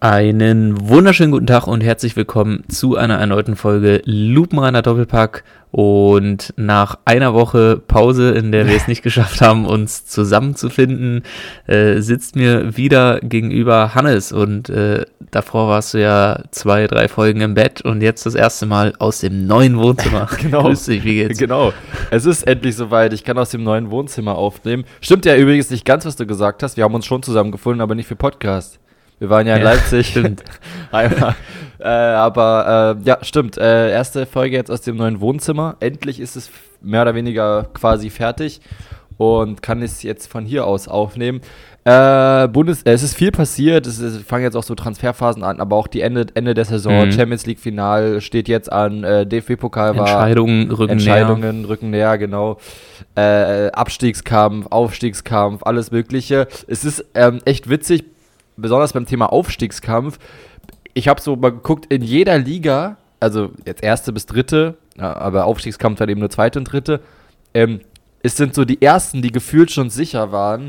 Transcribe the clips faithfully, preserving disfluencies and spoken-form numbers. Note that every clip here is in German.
Einen wunderschönen guten Tag und herzlich willkommen zu einer erneuten Folge Lupenreiner Doppelpack. Und nach einer Woche Pause, in der wir es nicht geschafft haben, uns zusammenzufinden, äh, sitzt mir wieder gegenüber Hannes. Und äh, davor warst du ja zwei, drei Folgen im Bett und jetzt das erste Mal aus dem neuen Wohnzimmer. Genau. Grüß dich, wie geht's? Genau. Es ist endlich soweit. Ich kann aus dem neuen Wohnzimmer aufnehmen. Stimmt ja übrigens nicht ganz, was du gesagt hast. Wir haben uns schon zusammengefunden, aber nicht für Podcast. Wir waren ja in ja, Leipzig. Stimmt. Einmal. Äh, aber äh, ja, stimmt. Äh, erste Folge jetzt aus dem neuen Wohnzimmer. Endlich ist es mehr oder weniger quasi fertig und kann es jetzt von hier aus aufnehmen. Äh, Bundes, äh, es ist viel passiert. Es, ist, es fangen jetzt auch so Transferphasen an, aber auch die Ende, Ende der Saison. Mhm. Champions League Final steht jetzt an. Äh, D F B-Pokal war. Entscheidungen rücken Entscheidungen näher. rücken näher, genau. Äh, Abstiegskampf, Aufstiegskampf, alles Mögliche. Es ist ähm, echt witzig. Besonders beim Thema Aufstiegskampf, ich habe so mal geguckt, in jeder Liga, also jetzt erste bis dritte, aber Aufstiegskampf dann eben nur zweite und dritte, ähm, es sind so die ersten, die gefühlt schon sicher waren,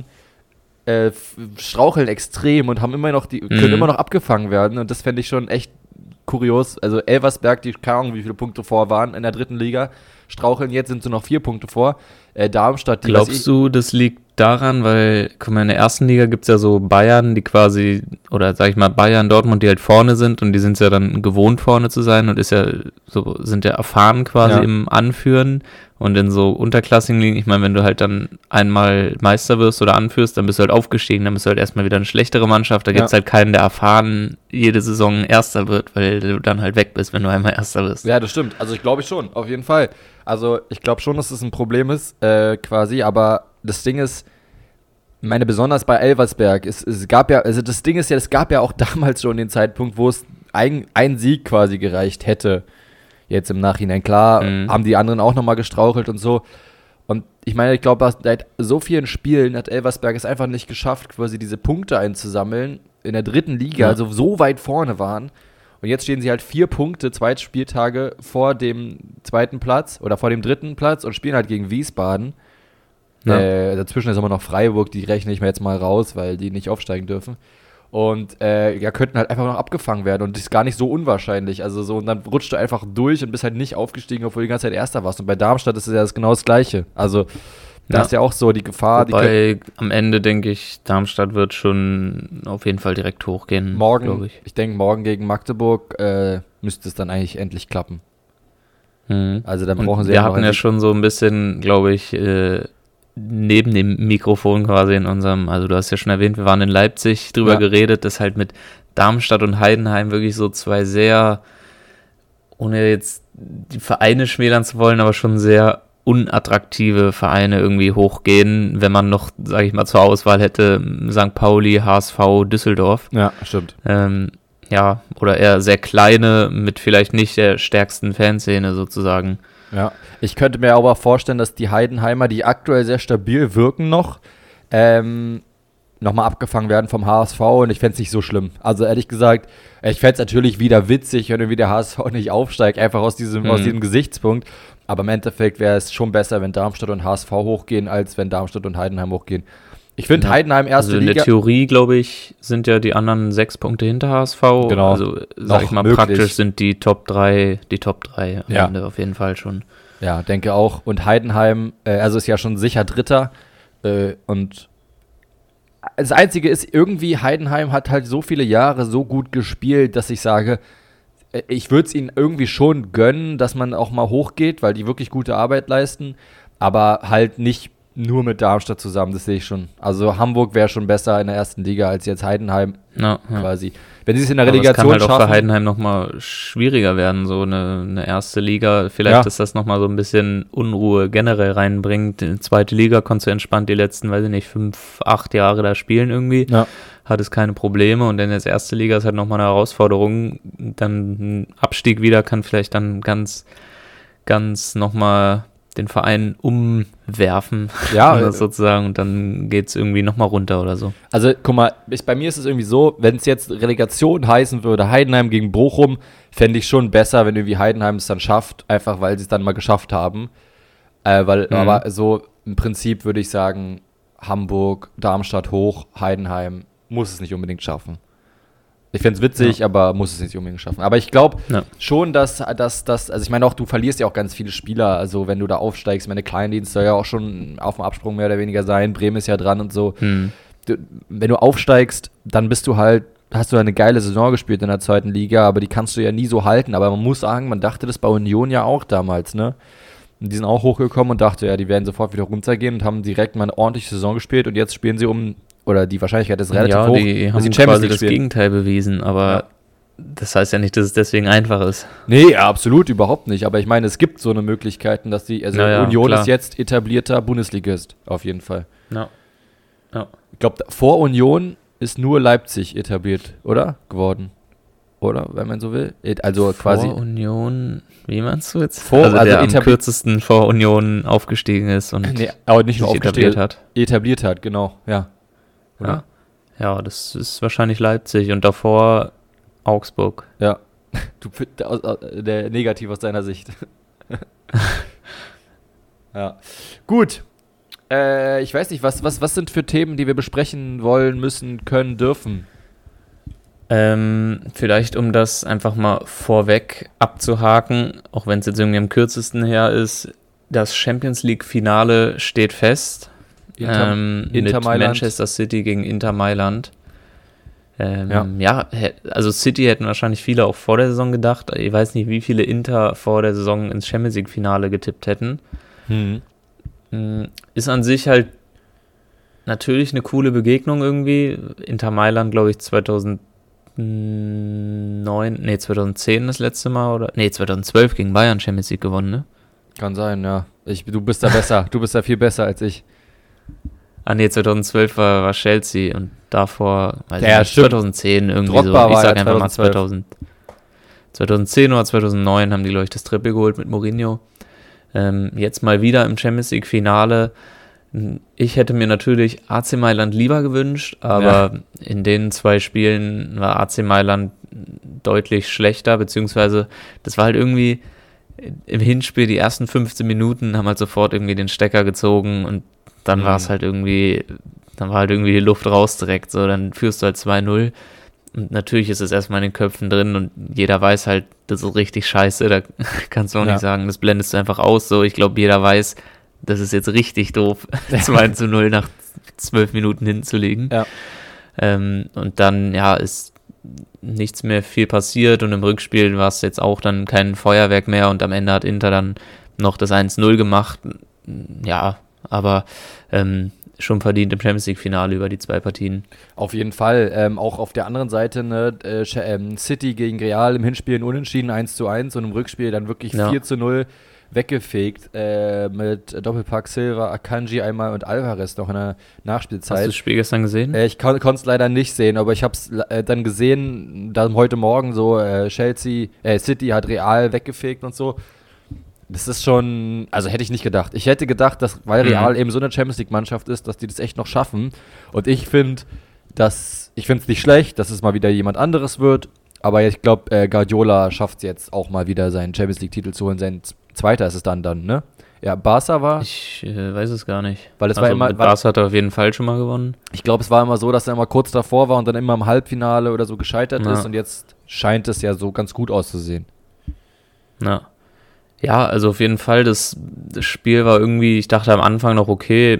äh, straucheln extrem und haben immer noch die, können mhm. immer noch abgefangen werden und das fände ich schon echt kurios. Also Elversberg, die keine Ahnung, wie viele Punkte vor waren in der dritten Liga, straucheln jetzt, sind so noch vier Punkte vor. Äh, Darmstadt, die Glaubst ich, du, das liegt daran, weil, guck mal, in der ersten Liga gibt es ja so Bayern, die quasi, oder sag ich mal Bayern, Dortmund, die halt vorne sind und die sind ja dann gewohnt vorne zu sein und ist ja so, sind ja erfahren quasi ja. im Anführen und in so unterklassigen Ligen, ich meine, wenn du halt dann einmal Meister wirst oder anführst, dann bist du halt aufgestiegen, dann bist du halt erstmal wieder eine schlechtere Mannschaft, da gibt es ja. halt keinen, der erfahren jede Saison Erster wird, weil du dann halt weg bist, wenn du einmal Erster wirst. Ja, das stimmt, also ich glaube schon, auf jeden Fall. Also ich glaube schon, dass das ein Problem ist, äh, quasi, aber das Ding ist, meine besonders bei Elversberg, es, es gab ja, also das Ding ist ja, es gab ja auch damals schon den Zeitpunkt, wo es ein, ein Sieg quasi gereicht hätte. Jetzt im Nachhinein, klar, mhm. haben die anderen auch nochmal gestrauchelt und so. Und ich meine, ich glaube, seit so vielen Spielen hat Elversberg es einfach nicht geschafft, quasi diese Punkte einzusammeln in der dritten Liga, ja. also so weit vorne waren. Und jetzt stehen sie halt vier Punkte, zwei Spieltage vor dem zweiten Platz oder vor dem dritten Platz und spielen halt gegen Wiesbaden. Ja. Äh, dazwischen ist immer noch Freiburg, die rechne ich mir jetzt mal raus, weil die nicht aufsteigen dürfen. Und äh, ja, könnten halt einfach noch abgefangen werden und das ist gar nicht so unwahrscheinlich. Also so, und dann rutscht du einfach durch und bist halt nicht aufgestiegen, obwohl du die ganze Zeit Erster warst. Und bei Darmstadt ist es ja das genau das Gleiche. Also da ja. ist ja auch so die Gefahr. Wobei die am Ende denke ich, Darmstadt wird schon auf jeden Fall direkt hochgehen. Morgen, ich, ich denke morgen gegen Magdeburg äh, müsste es dann eigentlich endlich klappen. Mhm. Also dann brauchen und sie wir ja hatten ja schon so ein bisschen, glaube ich, äh, neben dem Mikrofon quasi in unserem, also du hast ja schon erwähnt, wir waren in Leipzig drüber ja. geredet, dass halt mit Darmstadt und Heidenheim wirklich so zwei sehr, ohne jetzt die Vereine schmälern zu wollen, aber schon sehr unattraktive Vereine irgendwie hochgehen, wenn man noch, sage ich mal, zur Auswahl hätte Sankt Pauli, H S V, Düsseldorf. Ja, stimmt. Ähm, ja, oder eher sehr kleine, mit vielleicht nicht der stärksten Fanszene sozusagen. Ja, ich könnte mir aber vorstellen, dass die Heidenheimer, die aktuell sehr stabil wirken noch, ähm, nochmal abgefangen werden vom H S V und ich fände es nicht so schlimm. Also ehrlich gesagt, ich fände es natürlich wieder witzig, wenn irgendwie der H S V nicht aufsteigt, einfach aus diesem, mhm. aus diesem Gesichtspunkt. Aber im Endeffekt wäre es schon besser, wenn Darmstadt und H S V hochgehen, als wenn Darmstadt und Heidenheim hochgehen. Ich finde ja. Heidenheim erste also in Liga. Der Theorie, glaube ich, sind ja die anderen sechs Punkte hinter H S V. Genau. Also sag ich mal, möglich. Praktisch sind die Top drei, die Top drei am ja. Ende auf jeden Fall schon. Ja, denke auch. Und Heidenheim, äh, also ist ja schon sicher Dritter. Äh, und das Einzige ist, irgendwie Heidenheim hat halt so viele Jahre so gut gespielt, dass ich sage, äh, ich würde es ihnen irgendwie schon gönnen, dass man auch mal hochgeht, weil die wirklich gute Arbeit leisten. Aber halt nicht nur mit Darmstadt zusammen, das sehe ich schon. Also Hamburg wäre schon besser in der ersten Liga als jetzt Heidenheim ja, ja. quasi. Wenn sie es in der Relegation schaffen. Das kann halt schaffen, auch für Heidenheim nochmal schwieriger werden, so eine, eine erste Liga. Vielleicht, ja. dass das nochmal so ein bisschen Unruhe generell reinbringt. In die zweite Liga konntest du entspannt die letzten, weiß ich nicht, fünf, acht Jahre da spielen irgendwie. Ja. Hat es keine Probleme und dann jetzt erste Liga ist halt nochmal eine Herausforderung. Dann ein Abstieg wieder kann vielleicht dann ganz, ganz nochmal den Verein umwerfen, ja, sozusagen, und dann geht es irgendwie nochmal runter oder so. Also, guck mal, ich, bei mir ist es irgendwie so, wenn es jetzt Relegation heißen würde, Heidenheim gegen Bochum, fände ich schon besser, wenn irgendwie Heidenheim es dann schafft, einfach weil sie es dann mal geschafft haben. Äh, weil, mhm. aber so im Prinzip würde ich sagen, Hamburg, Darmstadt hoch, Heidenheim muss es nicht unbedingt schaffen. Ich fände es witzig, ja. aber muss es nicht unbedingt schaffen. Aber ich glaube ja. schon, dass, dass, dass, also ich meine auch, du verlierst ja auch ganz viele Spieler, also wenn du da aufsteigst, meine Kleindienst soll ja auch schon auf dem Absprung mehr oder weniger sein, Bremen ist ja dran und so. Hm. Du, wenn du aufsteigst, dann bist du halt, hast du eine geile Saison gespielt in der zweiten Liga, aber die kannst du ja nie so halten. Aber man muss sagen, man dachte das bei Union ja auch damals, ne? Und die sind auch hochgekommen und dachte, ja, die werden sofort wieder runtergehen und haben direkt mal eine ordentliche Saison gespielt und jetzt spielen sie um, oder die Wahrscheinlichkeit ist relativ ja, hoch, die haben quasi das Gegenteil bewiesen, aber ja. das heißt ja nicht, dass es deswegen einfach ist. Nee, ja, absolut, überhaupt nicht. Aber ich meine, es gibt so eine Möglichkeiten, dass die, also naja, Union klar. ist jetzt etablierter Bundesligist, auf jeden Fall. Ja. ja. Ich glaube, vor Union ist nur Leipzig etabliert, oder? Geworden. Oder, wenn man so will. Also vor quasi. Vor Union, wie meinst du jetzt? Vor, also, also der am kürzesten vor Union aufgestiegen ist und nee, aber nicht nur etabliert hat. Etabliert hat, genau, ja. Oder? Ja. ja, das ist wahrscheinlich Leipzig und davor Augsburg. Ja, du der negativ aus deiner Sicht. ja, gut. Äh, ich weiß nicht, was, was, was sind für Themen, die wir besprechen wollen, müssen, können, dürfen? Ähm, vielleicht um das einfach mal vorweg abzuhaken, auch wenn es jetzt irgendwie am kürzesten her ist, das Champions League Finale steht fest. Inter, ähm, Inter mit Mailand. Manchester City gegen Inter Mailand. Ähm, ja. ja, also City hätten wahrscheinlich viele auch vor der Saison gedacht. Ich weiß nicht, wie viele Inter vor der Saison ins Champions League Finale getippt hätten. Mhm. Ist an sich halt natürlich eine coole Begegnung irgendwie. Inter Mailand, glaube ich, zweitausendneun, nee, zweitausendzehn das letzte Mal, oder? Nee, zweitausendzwölf gegen Bayern Champions League gewonnen, ne? Kann sein, ja. Ich, du bist da besser. Du bist da viel besser als ich. Ah, nee, zweitausendzwölf war, war Chelsea und davor, weiß ja, ich nicht, zweitauszehn irgendwie Drogba so. Ich sag ja einfach mal zweitausend, zweitausendzehn oder zweitausendneun haben die, glaube ich, das Triple geholt mit Mourinho. Ähm, jetzt mal wieder im Champions League Finale. Ich hätte mir natürlich A C Mailand lieber gewünscht, aber ja. in den zwei Spielen war A C Mailand deutlich schlechter, beziehungsweise das war halt irgendwie im Hinspiel, die ersten fünfzehn Minuten haben halt sofort irgendwie den Stecker gezogen und dann mhm. war es halt irgendwie, dann war halt irgendwie die Luft raus direkt, so, dann führst du halt zwei null und natürlich ist es erstmal in den Köpfen drin und jeder weiß halt, das ist richtig scheiße, da kannst du auch ja. nicht sagen, das blendest du einfach aus, so, ich glaube, jeder weiß, das ist jetzt richtig doof, zwei zu null nach zwölf Minuten hinzulegen. Ja. Ähm, und dann, ja, ist nichts mehr viel passiert und im Rückspiel war es jetzt auch dann kein Feuerwerk mehr und am Ende hat Inter dann noch das eins null gemacht. Ja, aber ähm, schon verdient im Champions League Finale über die zwei Partien. Auf jeden Fall. Ähm, auch auf der anderen Seite, ne, äh, City gegen Real im Hinspiel ein Unentschieden eins zu eins und im Rückspiel dann wirklich ja. vier zu null weggefegt äh, mit Doppelpack Silva, Akanji einmal und Alvarez noch in der Nachspielzeit. Hast du das Spiel gestern gesehen? Äh, ich konnte es leider nicht sehen, aber ich habe es äh, dann gesehen, dann heute Morgen so äh, Chelsea, äh, City hat Real weggefegt und so. Das ist schon, also hätte ich nicht gedacht. Ich hätte gedacht, dass, weil Real mhm. eben so eine Champions League Mannschaft ist, dass die das echt noch schaffen. Und ich finde, dass, ich finde es nicht schlecht, dass es mal wieder jemand anderes wird. Aber ich glaube, äh, Guardiola schafft es jetzt auch mal wieder, seinen Champions League Titel zu holen. Sein zweiter ist es dann dann, ne? Ja, Barca war. Ich äh, weiß es gar nicht. Weil es also war immer. Mit Barca hat er auf jeden Fall schon mal gewonnen. Ich glaube, es war immer so, dass er immer kurz davor war und dann immer im Halbfinale oder so gescheitert ja. ist. Und jetzt scheint es ja so ganz gut auszusehen. Ja. Ja, also auf jeden Fall, das, das Spiel war irgendwie, ich dachte am Anfang noch, okay,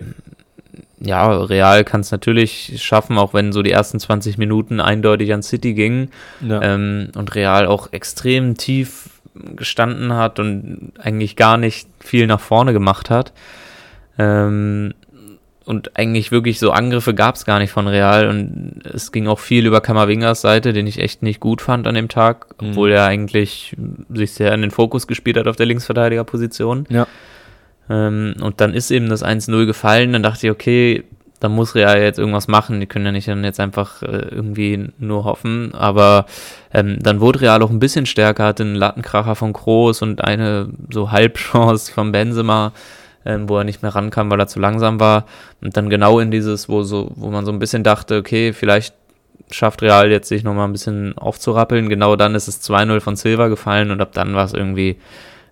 ja, Real kann es natürlich schaffen, auch wenn so die ersten zwanzig Minuten eindeutig an City gingen ja. ähm, und Real auch extrem tief gestanden hat und eigentlich gar nicht viel nach vorne gemacht hat. Ähm, und eigentlich wirklich so Angriffe gab es gar nicht von Real und es ging auch viel über Camavingas Seite, den ich echt nicht gut fand an dem Tag, mhm. obwohl er eigentlich sich sehr in den Fokus gespielt hat auf der Linksverteidigerposition. Ja. Ähm, und dann ist eben das eins null gefallen, dann dachte ich, okay, da muss Real jetzt irgendwas machen, die können ja nicht dann jetzt einfach äh, irgendwie nur hoffen, aber ähm, dann wurde Real auch ein bisschen stärker, hatte einen Lattenkracher von Kroos und eine so Halbchance von Benzema, ähm, wo er nicht mehr rankam, weil er zu langsam war und dann genau in dieses, wo so, wo man so ein bisschen dachte, okay, vielleicht schafft Real jetzt sich nochmal ein bisschen aufzurappeln, genau dann ist es zwei null von Silva gefallen und ab dann war es irgendwie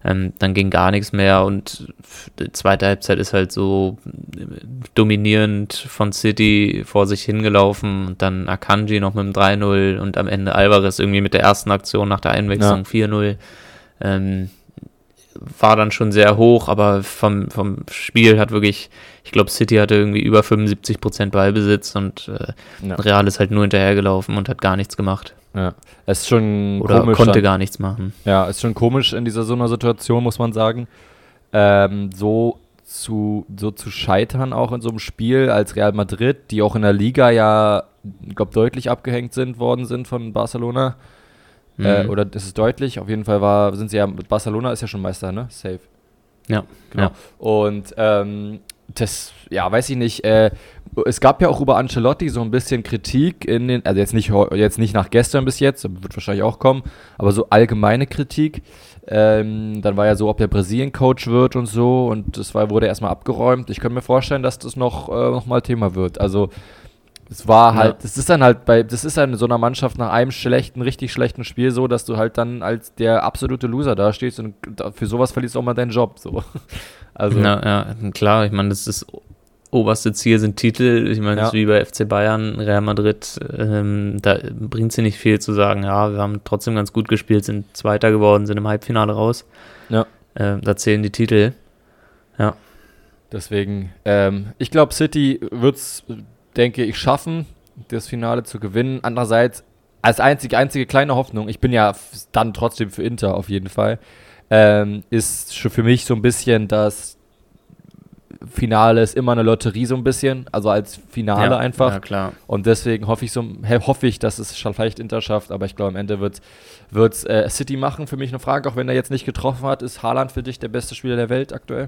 ähm, dann ging gar nichts mehr und die zweite Halbzeit ist halt so dominierend von City vor sich hingelaufen und dann Akanji noch mit dem drei null und am Ende Alvarez irgendwie mit der ersten Aktion nach der Einwechslung ja. vier null. Ähm, war dann schon sehr hoch, aber vom, vom Spiel hat wirklich, ich glaube City hatte irgendwie über fünfundsiebzig Prozent Ballbesitz und äh, ja. Real ist halt nur hinterhergelaufen und hat gar nichts gemacht. Ja, es ist schon Oder komisch. konnte dann, gar nichts machen. Ja, ist schon komisch in dieser so einer Situation, muss man sagen, ähm, so zu, so zu scheitern auch in so einem Spiel als Real Madrid, die auch in der Liga ja, ich glaube, deutlich abgehängt sind worden sind von Barcelona. Mhm. Äh, oder das ist deutlich, auf jeden Fall war, sind sie ja, Barcelona ist ja schon Meister, ne? Safe. Ja, genau. Ja. Und ähm, das, ja, weiß ich nicht, äh, es gab ja auch über Ancelotti so ein bisschen Kritik in den, also jetzt nicht, jetzt nicht nach gestern bis jetzt, wird wahrscheinlich auch kommen, aber so allgemeine Kritik. Ähm, dann war ja so, ob der Brasilien-Coach wird und so und das war, wurde erstmal abgeräumt. Ich könnte mir vorstellen, dass das noch, äh, noch mal Thema wird. Also es war halt, ja. das ist dann halt bei, das ist dann in so einer Mannschaft nach einem schlechten, richtig schlechten Spiel so, dass du halt dann als der absolute Loser dastehst und für sowas verlierst du auch mal deinen Job. So. Also. Ja, ja, klar, ich meine, das ist das oberste Ziel sind Titel. Ich meine, das Ja. ist wie bei F C Bayern, Real Madrid, ähm, da bringt es nicht viel zu sagen, ja, wir haben trotzdem ganz gut gespielt, sind Zweiter geworden, sind im Halbfinale raus. Ja. Äh, da zählen die Titel. Ja. Deswegen, ähm, ich glaube, City wird es, denke ich, schaffen, das Finale zu gewinnen. Andererseits, als einzige, einzige kleine Hoffnung, ich bin ja f- dann trotzdem für Inter auf jeden Fall, ähm, ist schon für mich so ein bisschen das Finale ist immer eine Lotterie so ein bisschen, also als Finale ja, einfach. Ja, klar. Und deswegen hoffe ich, so, hoffe ich, dass es schon vielleicht Inter schafft, aber ich glaube, am Ende wird es äh, City machen. Für mich eine Frage, auch wenn er jetzt nicht getroffen hat, ist Haaland für dich der beste Spieler der Welt aktuell?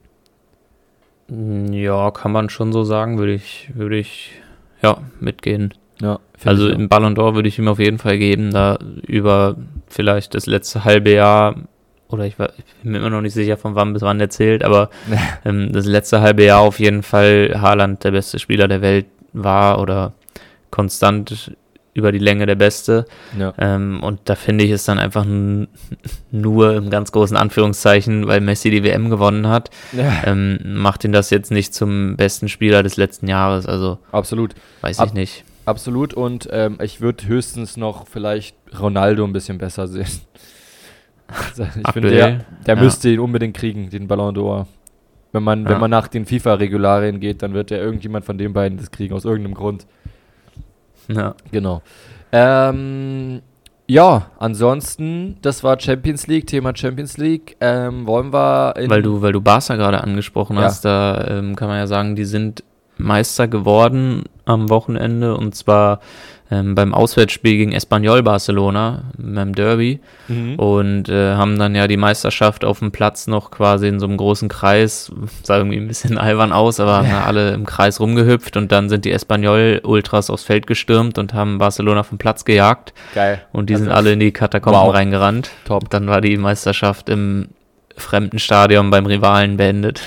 Ja, kann man schon so sagen, würde ich, würde ich, ja, mitgehen. Ja, Also im Ballon d'Or würde ich ihm auf jeden Fall geben, da über vielleicht das letzte halbe Jahr, oder ich, war, ich bin mir immer noch nicht sicher, von wann bis wann der zählt, aber ähm, das letzte halbe Jahr auf jeden Fall Haaland der beste Spieler der Welt war oder konstant über die Länge der Beste. Ja. Ähm, und da finde ich es dann einfach n- nur im ganz großen Anführungszeichen, weil Messi die W M gewonnen hat, Ja. ähm, macht ihn das jetzt nicht zum besten Spieler des letzten Jahres. Also Absolut. weiß Ab- ich nicht. Absolut und ähm, ich würde höchstens noch vielleicht Ronaldo ein bisschen besser sehen. Also ich finde, Aktuell, der, der ja. müsste ihn unbedingt kriegen, den Ballon d'Or. Wenn man, Ja. wenn man nach den FIFA-Regularien geht, dann wird ja irgendjemand von den beiden das kriegen, aus irgendeinem Grund. Ja. Genau. Ähm, ja, ansonsten, das war Champions League, Thema Champions League. Ähm, wollen wir in Weil du, weil du Barca gerade angesprochen Ja. hast, da ähm, kann man ja sagen, die sind Meister geworden am Wochenende und zwar ähm, beim Auswärtsspiel gegen Espanyol Barcelona, beim Derby. Mhm. Und äh, haben dann ja die Meisterschaft auf dem Platz noch quasi in so einem großen Kreis, sah irgendwie ein bisschen albern aus, aber haben Ja. da alle im Kreis rumgehüpft und dann sind die Espanyol-Ultras aufs Feld gestürmt und haben Barcelona vom Platz gejagt Geil. und die Also, sind alle in die Katakomben wow. reingerannt. Top. Dann war die Meisterschaft im fremden Stadion beim Rivalen beendet.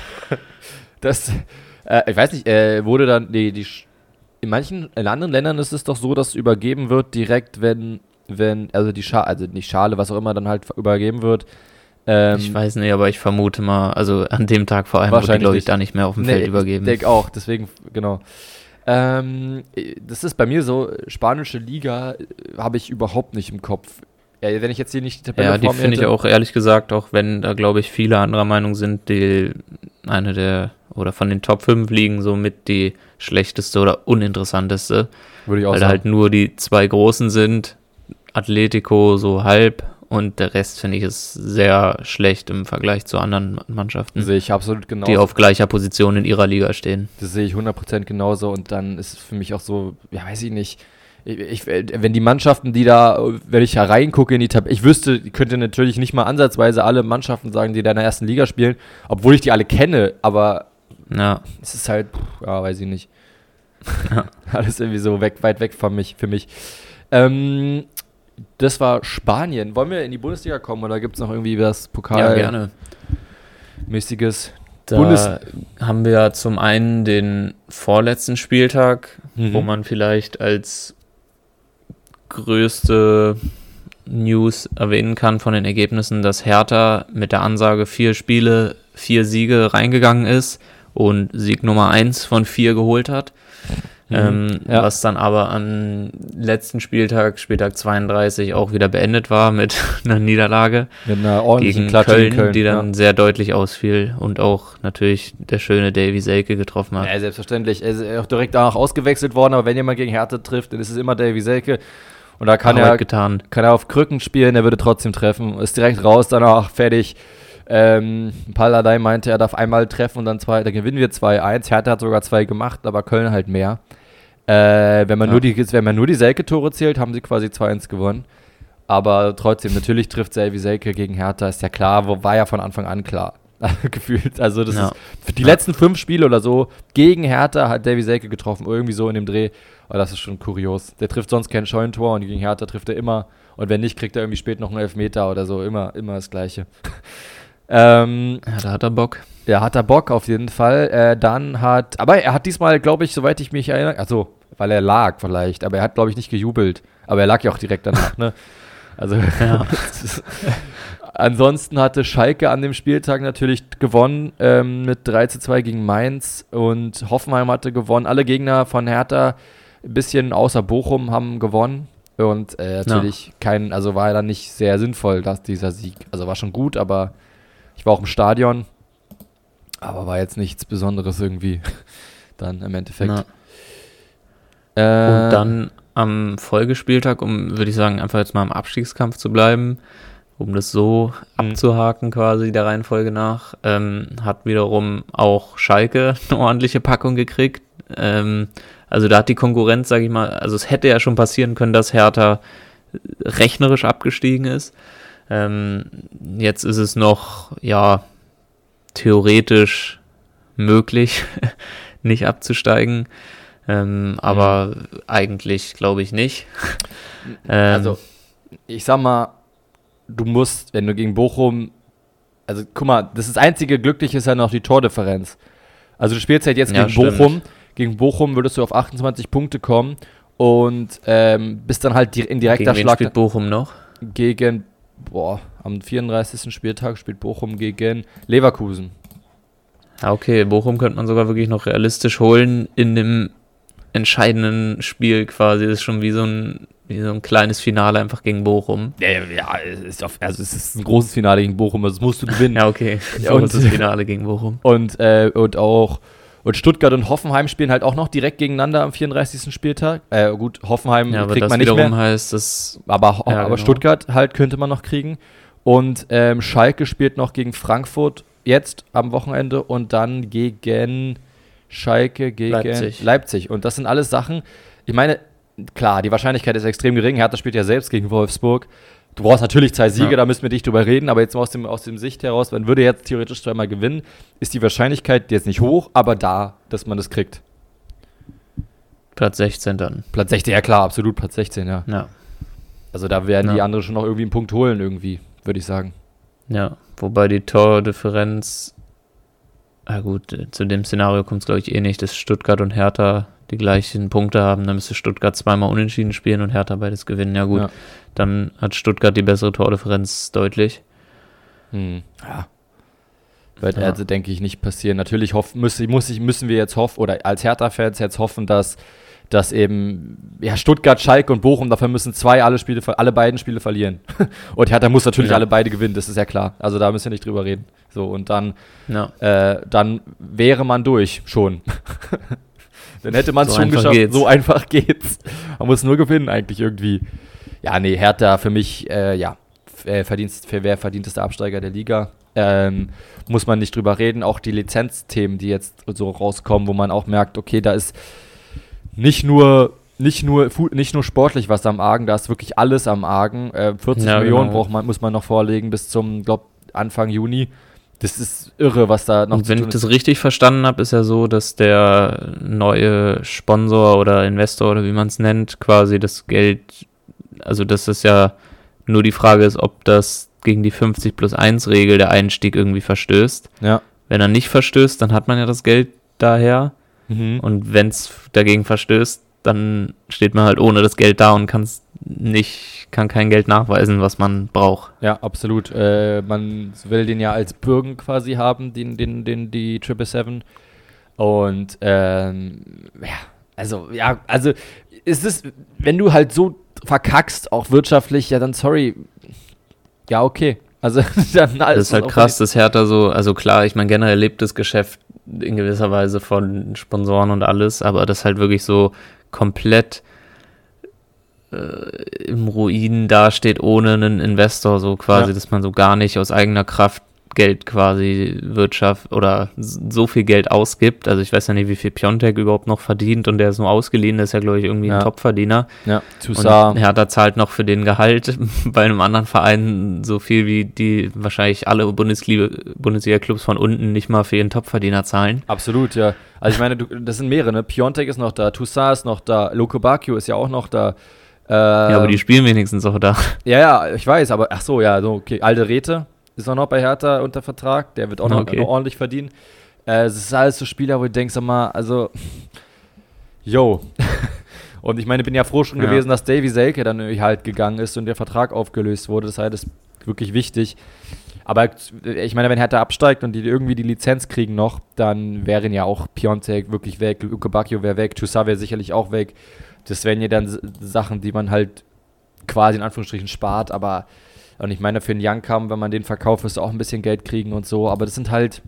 Das, äh, ich weiß nicht, äh, wurde dann die, die Sch- in manchen, in anderen Ländern ist es doch so, dass übergeben wird direkt, wenn, wenn, also die Schale, also nicht Schale, was auch immer dann halt übergeben wird. Ähm, Ich weiß nicht, aber ich vermute mal, also an dem Tag vor allem wird die, Wahrscheinlich glaube ich, nicht. da nicht mehr auf dem nee, Feld übergeben. Ich denke auch, deswegen, genau. Ähm, das ist bei mir so, spanische Liga äh, habe ich überhaupt nicht im Kopf. Ja, wenn ich jetzt hier nicht die Tabelle Ja, die vor mir finde ich hätte- auch, ehrlich gesagt, auch wenn da, glaube ich, viele anderer Meinung sind, die eine der, oder von den Top fünf Ligen somit die schlechteste oder uninteressanteste, würde ich auch weil da sagen. halt nur die zwei Großen sind, Atletico so halb und der Rest finde ich ist sehr schlecht im Vergleich zu anderen Mannschaften, Sehe ich absolut genauso. die auf gleicher Position in ihrer Liga stehen. Das sehe ich hundert Prozent genauso und dann ist es für mich auch so, ja, weiß ich nicht, ich, ich, wenn die Mannschaften, die da, wenn ich da reingucke in die Tabelle, ich wüsste, ich könnte natürlich nicht mal ansatzweise alle Mannschaften sagen, die da in der ersten Liga spielen, obwohl ich die alle kenne, aber Ja, es ist halt, pff, ja, weiß ich nicht. Ja. Alles irgendwie so weg, weit weg von mich, für mich. Ähm, das war Spanien. Wollen wir in die Bundesliga kommen oder gibt es noch irgendwie was ja, gerne. Pokalmäßiges? Da Bundes- haben wir ja zum einen den vorletzten Spieltag, Mhm. wo man vielleicht als größte News erwähnen kann von den Ergebnissen, dass Hertha mit der Ansage vier Spiele, vier Siege reingegangen ist und Sieg Nummer eins von vier geholt hat. Mhm, ähm, ja. Was dann aber am letzten Spieltag, Spieltag zweiunddreißig, auch wieder beendet war mit einer Niederlage mit einer ordentlichen gegen Köln, Köln, die dann ja. sehr deutlich ausfiel und auch natürlich der schöne Davy Selke getroffen hat. Ja, selbstverständlich. Er ist auch direkt danach ausgewechselt worden, aber wenn jemand gegen Hertha trifft, dann ist es immer Davy Selke. Und da kann er, getan. kann er auf Krücken spielen, er würde trotzdem treffen. Ist direkt raus, danach fertig. Ähm, Paladin meinte, er darf einmal treffen und dann zwei, da gewinnen wir zwei eins. Hertha hat sogar zwei gemacht, aber Köln halt mehr. Äh, wenn man, ja. nur die, wenn man nur die Selke-Tore zählt, haben sie quasi zwei eins gewonnen. Aber trotzdem, natürlich trifft Selvi Selke gegen Hertha, ist ja klar, wo, war ja von Anfang an klar. Gefühlt. Also das ja. ist für die ja. letzten fünf Spiele oder so gegen Hertha hat Davy Selke getroffen, irgendwie so in dem Dreh. Aber das ist schon kurios. Der trifft sonst kein Scheunentor und gegen Hertha trifft er immer. Und wenn nicht, kriegt er irgendwie spät noch einen Elfmeter oder so. Immer, immer das Gleiche. ähm, ja, da hat er Bock. Ja, hat er Bock auf jeden Fall. Äh, dann hat, aber er hat diesmal, glaube ich, soweit ich mich erinnere, also weil er lag vielleicht, aber er hat, glaube ich, nicht gejubelt. Aber er lag ja auch direkt danach, ne? Also, ja. Ansonsten hatte Schalke an dem Spieltag natürlich gewonnen ähm, mit drei zu zwei gegen Mainz und Hoffenheim hatte gewonnen. Alle Gegner von Hertha, ein bisschen außer Bochum, haben gewonnen. Und äh, natürlich ja. kein, also war ja dann nicht sehr sinnvoll, dass dieser Sieg. Also war schon gut, aber ich war auch im Stadion. Aber war jetzt nichts Besonderes irgendwie dann im Endeffekt. Ja. Äh, und dann am Folgespieltag, um, würde ich sagen, einfach jetzt mal im Abstiegskampf zu bleiben, um das so mhm. abzuhaken quasi der Reihenfolge nach, ähm, hat wiederum auch Schalke eine ordentliche Packung gekriegt. Ähm, also da hat die Konkurrenz, sage ich mal, also es hätte ja schon passieren können, dass Hertha rechnerisch abgestiegen ist. Ähm, jetzt ist es noch, ja, theoretisch möglich, nicht abzusteigen. Ähm, aber mhm. eigentlich glaube ich nicht. ähm, also, ich sag mal, du musst, wenn du gegen Bochum, also guck mal, das, das einzige Glückliche ist ja noch die Tordifferenz. Also du spielst halt jetzt ja, gegen stimmt. Bochum, gegen Bochum würdest du auf achtundzwanzig Punkte kommen und ähm, bist dann halt in direkter gegen Schlag. Wen spielt Bochum noch? Gegen, boah, am vierunddreißigsten Spieltag spielt Bochum gegen Leverkusen. Ja, okay, Bochum könnte man sogar wirklich noch realistisch holen in dem entscheidenden Spiel quasi. Das ist schon wie so ein, wie so ein kleines Finale einfach gegen Bochum. Ja, ja es, ist auf, also es ist ein großes Finale gegen Bochum, also das musst du gewinnen. Ja, okay. Ein großes Finale gegen Bochum. Und, äh, und auch und Stuttgart und Hoffenheim spielen halt auch noch direkt gegeneinander am vierunddreißigsten Spieltag. Äh, gut, Hoffenheim ja, kriegt das man nicht mehr. Heißt, das aber ja, aber genau. Stuttgart halt könnte man noch kriegen. Und ähm, Schalke spielt noch gegen Frankfurt jetzt am Wochenende und dann gegen Schalke gegen Leipzig. Leipzig. Und das sind alles Sachen, ich meine, klar, die Wahrscheinlichkeit ist extrem gering. Hertha spielt ja selbst gegen Wolfsburg. Du brauchst natürlich zwei Siege, ja. da müssen wir nicht drüber reden, aber jetzt mal aus dem, aus dem Sicht heraus, man würde jetzt theoretisch zweimal gewinnen, ist die Wahrscheinlichkeit jetzt nicht hoch, aber da, dass man das kriegt. Platz sechzehn dann. Platz sechzehn, ja klar, absolut Platz sechzehn, ja. ja. Also da werden ja. die anderen schon noch irgendwie einen Punkt holen, irgendwie, würde ich sagen. Ja, wobei die Tordifferenz, na gut, zu dem Szenario kommt es glaube ich eh nicht, dass Stuttgart und Hertha die gleichen Punkte haben, dann müsste Stuttgart zweimal unentschieden spielen und Hertha beides gewinnen. Ja gut, ja. Dann hat Stuttgart die bessere Tordifferenz deutlich. Hm. Ja. Wird ja. also, denke ich, nicht passieren. Natürlich hoff, muss, muss ich, müssen wir jetzt hoffen, oder als Hertha-Fans jetzt hoffen, dass, dass eben ja, Stuttgart, Schalke und Bochum, dafür müssen zwei alle Spiele, alle beiden Spiele verlieren. Und Hertha muss natürlich ja. alle beide gewinnen, das ist ja klar. Also da müssen wir nicht drüber reden. So, und dann, ja. äh, dann wäre man durch schon. Dann hätte man es so schon geschafft. Geht's. So einfach geht's. Man muss nur gewinnen eigentlich irgendwie. Ja, nee, Hertha für mich, äh, ja, verdienst, wer verdientester Absteiger der Liga. Ähm, muss man nicht drüber reden. Auch die Lizenzthemen, die jetzt so rauskommen, wo man auch merkt, okay, da ist nicht nur, nicht nur, nicht nur sportlich was am Argen, da ist wirklich alles am Argen. Äh, vierzig ja, Millionen genau. braucht man, muss man noch vorlegen bis zum, glaub, Anfang Juni. Das ist irre, was da noch Und zu wenn tun ich ist. das richtig verstanden habe, ist ja so, dass der neue Sponsor oder Investor oder wie man es nennt, quasi das Geld, also dass es ja nur die Frage ist, ob das gegen die fünfzig plus eins Regel der Einstieg irgendwie verstößt. Ja. Wenn er nicht verstößt, dann hat man ja das Geld daher. Mhm. Und wenn es dagegen verstößt, dann steht man halt ohne das Geld da und kann's nicht, kann kein Geld nachweisen, was man braucht. Ja, absolut. Äh, man will den ja als Bürgen quasi haben, den, den, den, die sieben sieben sieben. Und ähm, ja, also, ja, also ist es, wenn du halt so verkackst, auch wirtschaftlich, ja dann sorry. Ja, okay. Also dann das ist halt krass, dass Hertha so, also klar, ich meine, generell lebt das Geschäft in gewisser Weise von Sponsoren und alles, aber das halt wirklich so komplett äh, im Ruin dasteht ohne einen Investor, so quasi, ja. dass man so gar nicht aus eigener Kraft Geld quasi Wirtschaft oder so viel Geld ausgibt. Also ich weiß ja nicht, wie viel Piontek überhaupt noch verdient und der ist nur ausgeliehen, der ist ja, glaube ich, irgendwie ja. ein Topverdiener. Ja, Toussaint. Und Hertha zahlt noch für den Gehalt bei einem anderen Verein so viel wie die wahrscheinlich alle Bundesliga, Bundesliga-Clubs von unten nicht mal für ihren Topverdiener zahlen. Absolut, ja. Also ich meine, du, das sind mehrere, ne? Piontek ist noch da, Toussaint ist noch da, Luke Bacchio ist ja auch noch da. Äh, ja, aber die spielen wenigstens auch da. Ja, ja, ich weiß, aber ach so, ja, so, okay. Alderete ist auch noch bei Hertha unter Vertrag, der wird auch noch, okay. noch ordentlich verdienen. Äh, es ist alles so Spieler, wo du denkst, sag mal, also, yo. Und ich meine, ich bin ja froh schon ja. gewesen, dass Davy Selke dann halt gegangen ist und der Vertrag aufgelöst wurde. Das heißt, das ist wirklich wichtig. Aber ich meine, wenn Hertha absteigt und die irgendwie die Lizenz kriegen noch, dann wären ja auch Piontek wirklich weg, Luke Bacchio wäre weg, Toussaint wäre sicherlich auch weg. Das wären ja dann S- Sachen, die man halt quasi in Anführungsstrichen spart, aber und ich meine, für einen Youngcam, wenn man den verkauft, wirst du auch ein bisschen Geld kriegen und so, aber das sind halt...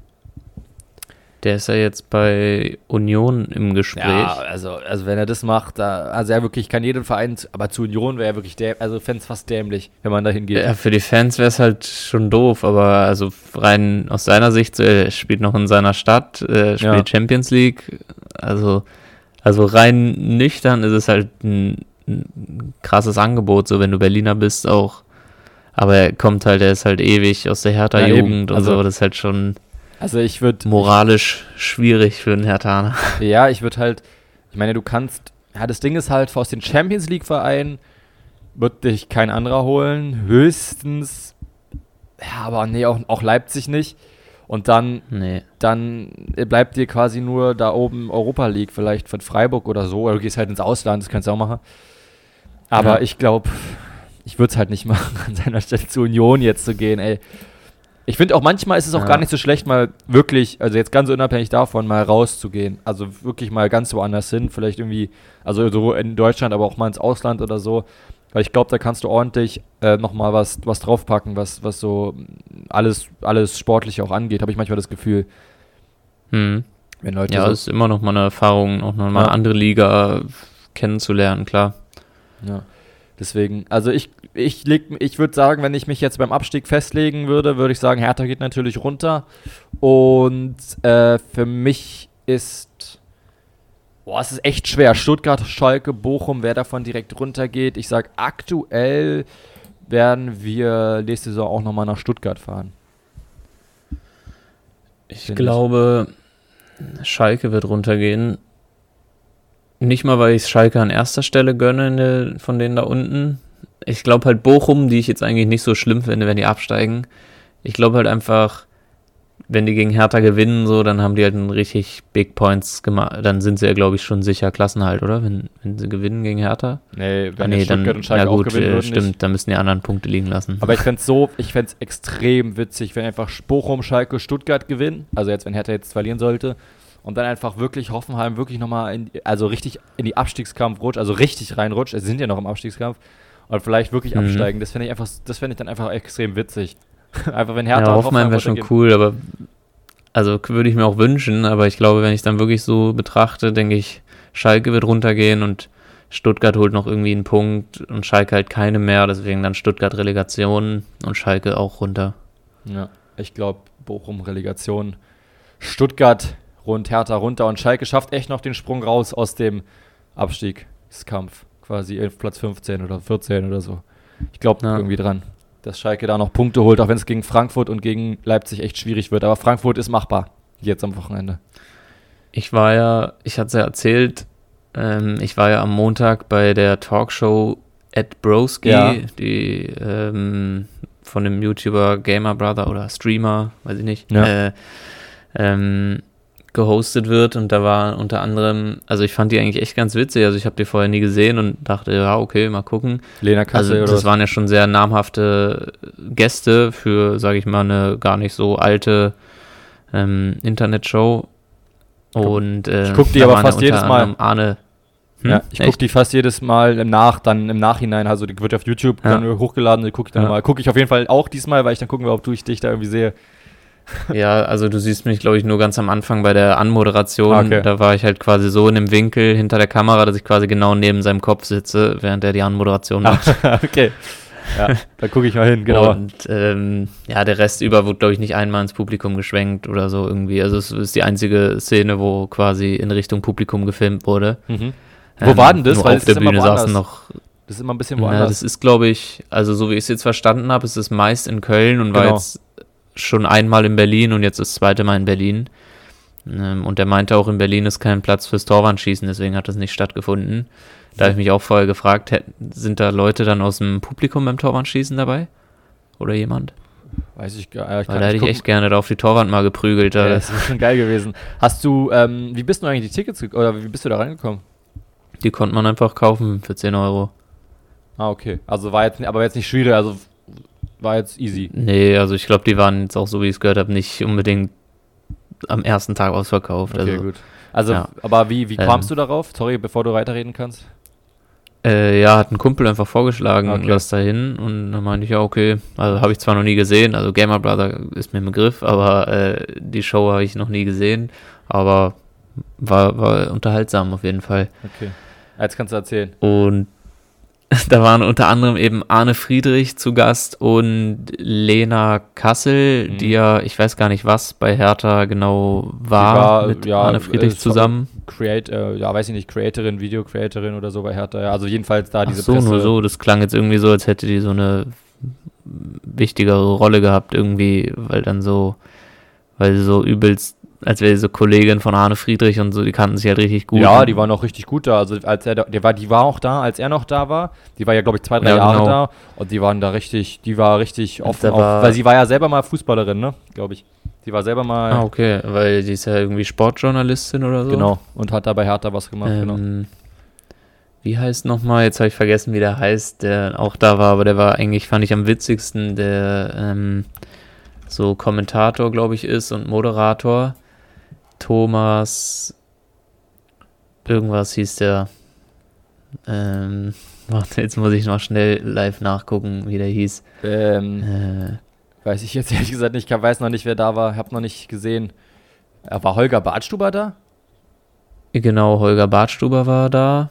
Der ist ja jetzt bei Union im Gespräch. Ja, also, also wenn er das macht, da, also er wirklich kann jeden Verein, aber zu Union wäre er wirklich, däm- also fände es fast dämlich, wenn man da hingeht. Ja, für die Fans wäre es halt schon doof, aber also rein aus seiner Sicht, er spielt noch in seiner Stadt, äh, spielt ja. Champions League, also, also rein nüchtern ist es halt ein, ein krasses Angebot, so wenn du Berliner bist auch. Aber er kommt halt, er ist halt ewig aus der Hertha-Jugend ja, und also, so, das ist halt schon also ich würd, moralisch schwierig für einen Herthaner. Ja, ich würde halt, ich meine, du kannst, ja, das Ding ist halt, aus den Champions League-Vereinen wird dich kein anderer holen, höchstens, ja, aber nee, auch, auch Leipzig nicht. Und dann, nee. dann bleibt dir quasi nur da oben Europa League, vielleicht von Freiburg oder so, oder du gehst halt ins Ausland, das kannst du auch machen. Aber ja. ich glaube... Ich würde es halt nicht machen, an seiner Stelle zu Union jetzt zu gehen, ey. Ich finde auch manchmal ist es auch ja. gar nicht so schlecht, mal wirklich, also jetzt ganz unabhängig davon, mal rauszugehen. Also wirklich mal ganz woanders hin, vielleicht irgendwie, also so in Deutschland, aber auch mal ins Ausland oder so. Weil ich glaube, da kannst du ordentlich äh, nochmal was, was draufpacken, was, was so alles, alles Sportliche auch angeht, habe ich manchmal das Gefühl. Hm. Wenn Leute ja, so das ist immer noch mal eine Erfahrung, auch nochmal ja. eine andere Liga kennenzulernen, klar. Ja. Deswegen, also ich, ich, leg, ich würde sagen, wenn ich mich jetzt beim Abstieg festlegen würde, würde ich sagen, Hertha geht natürlich runter. Und äh, für mich ist, boah, es ist echt schwer. Stuttgart, Schalke, Bochum, wer davon direkt runtergeht. Ich sage, aktuell werden wir nächste Saison auch nochmal nach Stuttgart fahren. Ich Find glaube, ich. Schalke wird runtergehen. Nicht mal, weil ich Schalke an erster Stelle gönne der, von denen da unten. Ich glaube halt Bochum, die ich jetzt eigentlich nicht so schlimm finde, wenn die absteigen. Ich glaube halt einfach, wenn die gegen Hertha gewinnen, so, dann haben die halt einen richtig Big Points gemacht. Dann sind sie ja, glaube ich, schon sicher Klassenhalt, oder? Wenn, wenn sie gewinnen gegen Hertha. Nee, wenn ah, nee, Stuttgart dann, und Schalke ja gut, auch gewinnen äh, würden, stimmt, nicht. dann müssen die anderen Punkte liegen lassen. Aber ich fände es so, ich fände es extrem witzig, wenn einfach Bochum, Schalke, Stuttgart gewinnen. Also jetzt, wenn Hertha jetzt verlieren sollte. Und dann einfach wirklich Hoffenheim wirklich nochmal, in, also richtig in die Abstiegskampf rutscht, also richtig reinrutscht. Sie sind ja noch im Abstiegskampf. Und vielleicht wirklich mhm. absteigen. Das fände ich einfach, das fände ich dann einfach extrem witzig. Einfach wenn Hertha ja, Hoffenheim wäre schon cool, aber also würde ich mir auch wünschen, aber ich glaube, wenn ich dann wirklich so betrachte, denke ich, Schalke wird runtergehen und Stuttgart holt noch irgendwie einen Punkt und Schalke halt keine mehr, deswegen dann Stuttgart Relegation und Schalke auch runter. Ja, ich glaube, Bochum Relegation, Stuttgart rund, Hertha runter und Schalke schafft echt noch den Sprung raus aus dem Abstiegskampf, quasi auf Platz fünfzehn oder vierzehn oder so. Ich glaube ja. irgendwie dran, dass Schalke da noch Punkte holt, auch wenn es gegen Frankfurt und gegen Leipzig echt schwierig wird. Aber Frankfurt ist machbar, jetzt am Wochenende. Ich war ja, ich hatte es ja erzählt, ähm, ich war ja am Montag bei der Talkshow Ed Broski, ja. die ähm, von dem YouTuber Gamer Brother oder Streamer, weiß ich nicht, ja. äh, ähm, gehostet wird und da war unter anderem, also ich fand die eigentlich echt ganz witzig, also ich habe die vorher nie gesehen und dachte, ja, okay, mal gucken. Lena Kassel also oder das was? waren ja schon sehr namhafte Gäste für, sage ich mal, eine gar nicht so alte ähm, Internetshow und äh, Ich guck die da aber waren fast ja jedes unter Mal. anderem Arne. Hm? Ja, ich gucke die fast jedes Mal im Nach, dann im Nachhinein, also die wird auf YouTube Ja. dann hochgeladen, die gucke ich dann Ja. mal. Gucke ich auf jeden Fall auch diesmal, weil ich dann gucken will, ob du ich dich da irgendwie sehe. Ja, also du siehst mich, glaube ich, nur ganz am Anfang bei der Anmoderation. Ah, okay. Da war ich halt quasi so in dem Winkel hinter der Kamera, dass ich quasi genau neben seinem Kopf sitze, während er die Anmoderation macht. Okay. Ja, da gucke ich mal hin, genau. Und ähm, ja, der Rest über wurde, glaube ich, nicht einmal ins Publikum geschwenkt oder so irgendwie. Also es ist die einzige Szene, wo quasi in Richtung Publikum gefilmt wurde. Mhm. Wo Ähm, war denn das? Nur Weil auf es der ist immer Bühne woanders. saßen noch. Das ist immer ein bisschen Ja, woanders. das ist, glaube ich, also so wie ich es jetzt verstanden habe, ist es meist in Köln und war Genau. jetzt schon einmal in Berlin und jetzt das zweite Mal in Berlin. Ähm, und er meinte auch, in Berlin ist kein Platz fürs Torwandschießen, deswegen hat das nicht stattgefunden. Da habe ich mich auch vorher gefragt, hätten, sind da Leute dann aus dem Publikum beim Torwandschießen dabei? Oder jemand? Weiß ich gar nicht. Weil da hätte ich echt gerne da auf die Torwand mal geprügelt. Ja, Da. das ist schon geil gewesen. Hast du, ähm, wie bist du eigentlich die Tickets, ge- oder wie bist du da reingekommen? Die konnte man einfach kaufen für zehn Euro. Ah, okay. Also war jetzt, aber jetzt nicht schwierig, also war jetzt easy. Nee, also ich glaube, die waren jetzt auch, so wie ich es gehört habe, nicht unbedingt am ersten Tag ausverkauft. Okay, also, gut. Also, ja. aber wie, wie Ähm. kamst du darauf? Sorry, bevor du weiterreden kannst. Äh, ja, hat ein Kumpel einfach vorgeschlagen, Okay. lass da hin. Und dann meinte ich, ja, okay. Also habe ich zwar noch nie gesehen, also Gamer Brother ist mir ein Begriff, aber äh, die Show habe ich noch nie gesehen. Aber war, war unterhaltsam auf jeden Fall. Okay. Jetzt kannst du erzählen. Und da waren unter anderem eben Arne Friedrich zu Gast und Lena Kassel, Mhm. die ja, ich weiß gar nicht was, bei Hertha genau war, Die war, mit ja, Arne Friedrich äh, zusammen. Create, äh, ja, weiß ich nicht, Creatorin, Video-Creatorin oder so bei Hertha. Ja, also jedenfalls da Ach diese so, Presse. nur so. Das klang jetzt irgendwie so, als hätte die so eine wichtigere Rolle gehabt irgendwie, weil dann so, weil sie so übelst, als wäre sie so Kollegin von Arne Friedrich und so, die kannten sich halt richtig gut. Ja, die waren auch richtig gut da. Also als er da, der war, die war auch da, als er noch da war. Die war ja, glaube ich, zwei, drei Ja, Jahre genau. da. Und die waren da richtig, die war richtig Und offen. da Auf, war- weil sie war ja selber mal Fußballerin, ne? Glaube ich. Die war selber mal, Ah, okay, weil die ist ja irgendwie Sportjournalistin oder so. genau. Und hat da bei Hertha was gemacht, genau. Ähm, wie heißt nochmal, jetzt habe ich vergessen, wie der heißt, der auch da war, aber der war eigentlich, fand ich am witzigsten, der ähm, so Kommentator, glaube ich, ist und Moderator. Thomas, irgendwas hieß der. Ähm, warte, jetzt muss ich noch schnell live nachgucken, wie der hieß. Ähm, Äh, weiß ich jetzt ehrlich gesagt nicht. Ich weiß noch nicht, wer da war. Hab noch nicht gesehen. Äh, War Holger Badstuber da? genau, Holger Badstuber war da.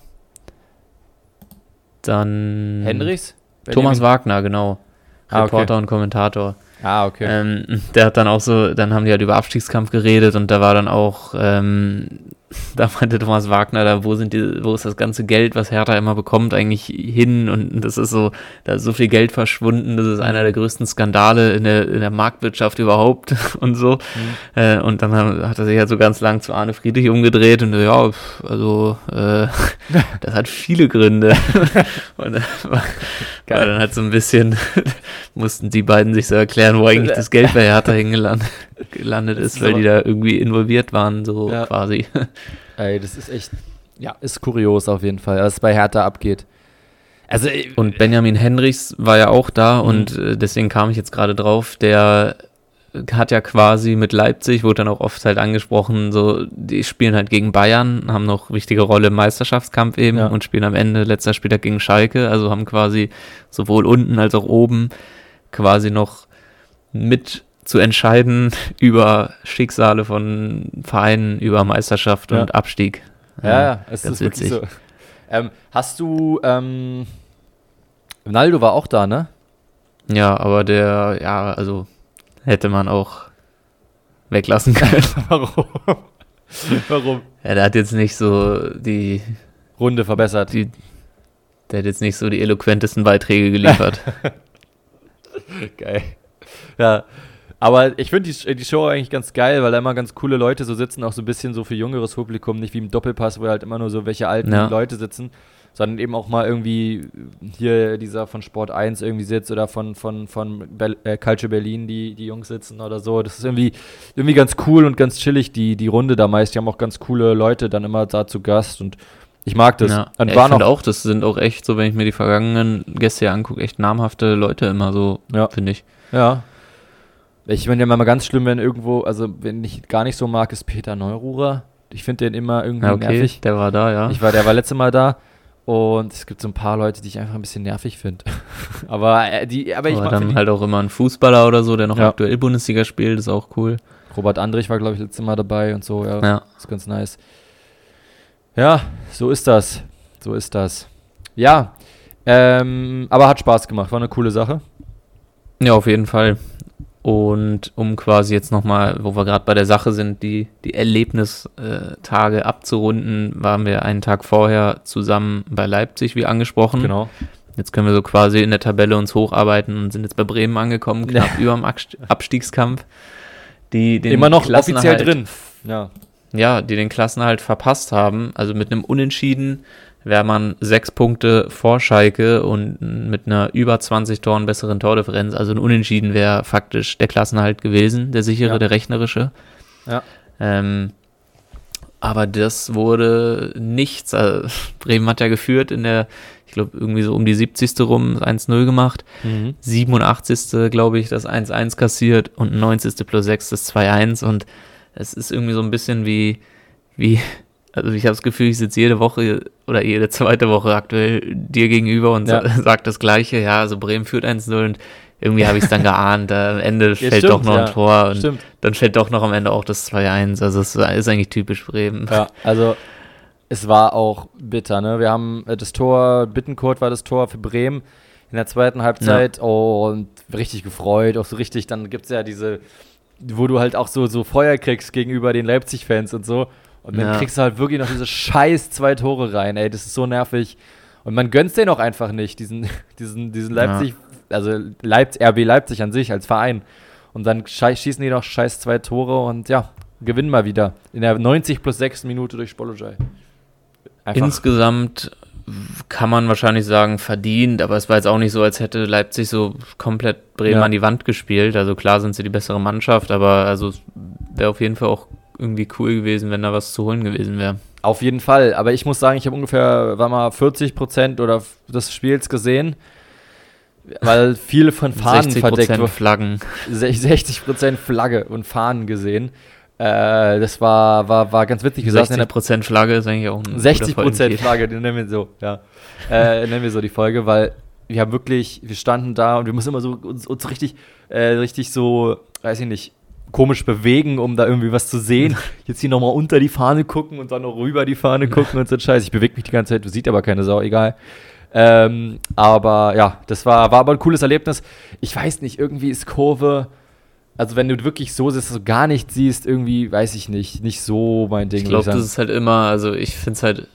Dann Hendricks? Thomas Benjamin- Wagner, genau. Ah, okay. Reporter und Kommentator. Ah, okay. Ähm, der hat dann auch so, dann haben die halt über Abstiegskampf geredet und da war dann auch, ähm, da meinte Thomas Wagner, da wo sind die, wo ist das ganze Geld, was Hertha immer bekommt, eigentlich hin und das ist so, da ist so viel Geld verschwunden, das ist einer der größten Skandale in der, in der Marktwirtschaft überhaupt und so. Mhm. Äh, und dann haben, hat er sich halt so ganz lang zu Arne Friedrich umgedreht und ja, pf, also äh, das hat viele Gründe. und äh, war, war dann halt so ein bisschen, mussten die beiden sich so erklären, wo eigentlich das Geld bei Hertha hingelandet gelandet Das ist, ist weil aber- die da irgendwie involviert waren, so Ja. quasi. Ey, das ist echt, ja, ist kurios auf jeden Fall, was bei Hertha abgeht. Also, äh, Und Benjamin Henrichs war ja auch da Mhm. und äh, deswegen kam ich jetzt gerade drauf, der hat ja quasi mit Leipzig, wurde dann auch oft halt angesprochen, so, die spielen halt gegen Bayern, haben noch wichtige Rolle im Meisterschaftskampf eben Ja. und spielen am Ende letzter Spieltag gegen Schalke, also haben quasi sowohl unten als auch oben quasi noch mit zu entscheiden über Schicksale von Vereinen, über Meisterschaft Ja. und Abstieg. ja, ja, es ganz ist wirklich witzig. so. Ähm, hast du, ähm, Ronaldo war auch da, ne? Ja, aber der, ja, also hätte man auch weglassen können. Warum? Warum? Ja, der hat jetzt nicht so die, Runde verbessert. die, der hat jetzt nicht so die eloquentesten Beiträge geliefert. Geil. Ja, aber ich finde die, die Show eigentlich ganz geil, weil da immer ganz coole Leute so sitzen, auch so ein bisschen so für jüngeres Publikum, nicht wie im Doppelpass, wo halt immer nur so welche alten Ja. Leute sitzen, sondern eben auch mal irgendwie hier dieser von Sport eins irgendwie sitzt oder von, von, von Be- äh, Calcio Berlin, die, die Jungs sitzen oder so. Das ist irgendwie, irgendwie ganz cool und ganz chillig, die, die Runde da meist. Die haben auch ganz coole Leute dann immer da zu Gast und ich mag das. Ja, und ja, war ich finde noch, auch, das sind auch echt, so wenn ich mir die vergangenen Gäste hier angucke, echt namhafte Leute immer so, Ja. finde ich. Ja. Ich finde ja mal ganz schlimm, wenn irgendwo, also wenn ich gar nicht so mag, ist Peter Neururer. Ich finde den immer irgendwie Ja, okay, nervig. der war da, ja. Ich war, der war letztes Mal da und es gibt so ein paar Leute, die ich einfach ein bisschen nervig finde. aber äh, die, aber ich Aber mag dann find halt auch immer ein Fußballer oder so, der noch Ja. aktuell Bundesliga spielt, ist auch cool. die, Robert Andrich war, glaube ich, letztes Mal dabei und so, ja, Ja. ist ganz nice. Ja, so ist das. So ist das. Ja, ähm, aber hat Spaß gemacht, war eine coole Sache. Ja, auf jeden Fall. Und um quasi jetzt nochmal, wo wir gerade bei der Sache sind, die, die Erlebnistage abzurunden, waren wir einen Tag vorher zusammen bei Leipzig, wie angesprochen. Genau. Jetzt können wir so quasi in der Tabelle uns hocharbeiten und sind jetzt bei Bremen angekommen, knapp über dem Abst- Abstiegskampf. Die den Immer noch offiziell Klassenerhalt- drin. Ja. Ja, die den Klassenerhalt verpasst haben. Also mit einem Unentschieden wäre man sechs Punkte vor Schalke und mit einer über zwanzig Toren besseren Tordifferenz. Also ein Unentschieden wäre faktisch der Klassenerhalt gewesen, der sichere, Ja. der rechnerische. Ja. Ähm, aber das wurde nichts. Also Bremen hat ja geführt in der, ich glaube, irgendwie so um die siebzigste rum eins null gemacht. Mhm. siebenundachtzigste glaube ich, das eins eins kassiert und neunzigste plus sechs das zwei eins. Und es ist irgendwie so ein bisschen wie, wie also ich habe das Gefühl, ich sitze jede Woche oder jede zweite Woche aktuell dir gegenüber und Ja. sa- sag das Gleiche. Ja, also Bremen führt eins null und irgendwie habe ich es dann geahnt. Äh, am Ende Ja, fällt stimmt, doch noch ein ja. Tor und Stimmt. dann fällt doch noch am Ende auch das zwei eins. Also es ist eigentlich typisch Bremen. Ja, also es war auch bitter, ne? Wir haben äh, das Tor, Bittencourt war das Tor für Bremen in der zweiten Halbzeit und richtig gefreut, auch so richtig, dann gibt es ja diese, wo du halt auch so, so Feuer kriegst gegenüber den Leipzig-Fans und so. Und dann Ja. kriegst du halt wirklich noch diese scheiß zwei Tore rein, ey, das ist so nervig. Und man gönnt's denen auch einfach nicht, diesen, diesen, diesen Leipzig, also Leipzig, R B Leipzig an sich als Verein. Und dann schei- schießen die noch scheiß zwei Tore und ja, gewinnen mal wieder. In der neunzig plus sechs Minute durch Spolojai. Einfach. Insgesamt kann man wahrscheinlich sagen, verdient, aber es war jetzt auch nicht so, als hätte Leipzig so komplett Bremen Ja. an die Wand gespielt. Also klar sind sie die bessere Mannschaft, aber also es wäre auf jeden Fall auch irgendwie cool gewesen, wenn da was zu holen gewesen wäre. Auf jeden Fall, aber ich muss sagen, ich habe ungefähr, war mal vierzig Prozent oder f- des Spiels gesehen, weil viele von Fahnen sechzig verdeckt Prozent wurden. Flaggen. sechzig Prozent Flagge und Fahnen gesehen. Äh, das war, war, war ganz witzig. Wir saßen in sechzig der Prozent Flagge ist eigentlich auch ein sechzig guter Prozent Folgentitel. Flagge, den nennen wir so, ja. äh, nennen wir so die Folge, weil wir haben wirklich, wir standen da und wir mussten immer so uns, uns richtig, äh, richtig so, weiß ich nicht, komisch bewegen, um da irgendwie was zu sehen. Jetzt hier nochmal unter die Fahne gucken und dann noch rüber die Fahne gucken und so ein Scheiß. Ich bewege mich die ganze Zeit, du siehst aber keine Sau, egal. Ähm, aber ja, das war, war aber ein cooles Erlebnis. Ich weiß nicht, irgendwie ist Kurve, also wenn du wirklich so sitzt, dass du gar nichts siehst, irgendwie, weiß ich nicht, nicht so mein Ding. Ich würd glaube, sagen. das ist halt immer, also ich finde es halt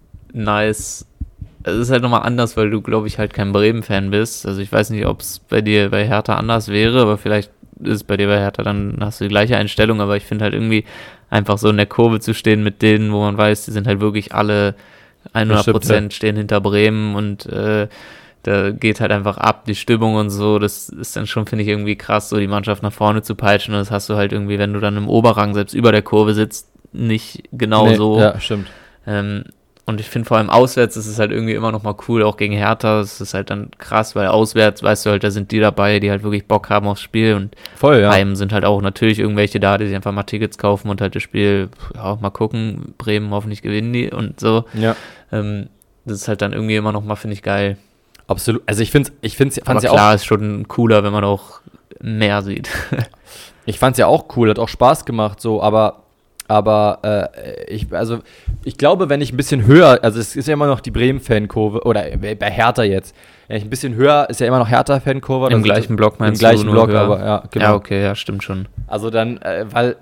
nice. Es ist halt nochmal anders, weil du, glaube ich, halt kein Bremen-Fan bist. Also ich weiß nicht, ob es bei dir bei Hertha anders wäre, aber vielleicht ist es bei dir bei Hertha, dann hast du die gleiche Einstellung, aber ich finde halt irgendwie einfach so in der Kurve zu stehen mit denen, wo man weiß, die sind halt wirklich alle hundert Prozent stehen hinter Bremen und äh, da geht halt einfach ab, die Stimmung und so, das ist dann schon, finde ich, irgendwie krass, so die Mannschaft nach vorne zu peitschen und das hast du halt irgendwie, wenn du dann im Oberrang selbst über der Kurve sitzt, nicht genau Nee, so. Ja, stimmt. Ähm, und ich finde vor allem auswärts ist es halt irgendwie immer noch mal cool, auch gegen Hertha. Es ist halt dann krass, weil auswärts, weißt du halt, da sind die dabei, die halt wirklich Bock haben aufs Spiel und Voll, ja. heim sind halt auch natürlich irgendwelche da, die sich einfach mal Tickets kaufen und halt das Spiel, ja, mal gucken, Bremen hoffentlich gewinnen die und so. Ja. Ähm, das ist halt dann irgendwie immer noch mal, finde ich, geil. Absolut. Also ich finde ich find's, Aber fand's ja klar, auch, ist schon cooler, wenn man auch mehr sieht. ich fand's ja auch cool, hat auch Spaß gemacht, so, aber aber äh, ich, also ich glaube, wenn ich ein bisschen höher, also es ist ja immer noch die Bremen-Fankurve, oder bei Hertha jetzt, wenn ich ein bisschen höher, ist ja immer noch Hertha-Fankurve. Im gleichen Block meinst du? Im gleichen du? nur Block, höher? aber ja, genau. Ja, okay, ja, stimmt schon. Also dann, äh, weil,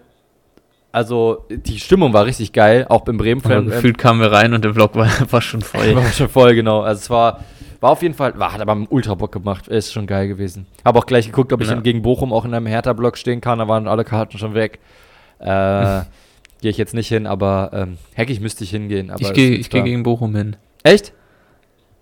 also die Stimmung war richtig geil, auch im Bremen-Fan. Aber gefühlt kamen wir rein und der Block war, war schon voll. War schon voll, genau. Also es war, war auf jeden Fall, war, hat aber ultra Bock gemacht. Ist schon geil gewesen. Habe auch gleich geguckt, ob ich Ja. in, gegen Bochum auch in einem Hertha-Block stehen kann. Da waren alle Karten schon weg. Äh, gehe ich jetzt nicht hin, aber ähm, heckig müsste ich hingehen. Aber Ich ist gehe jetzt ich geh klar. gegen Bochum hin. Echt?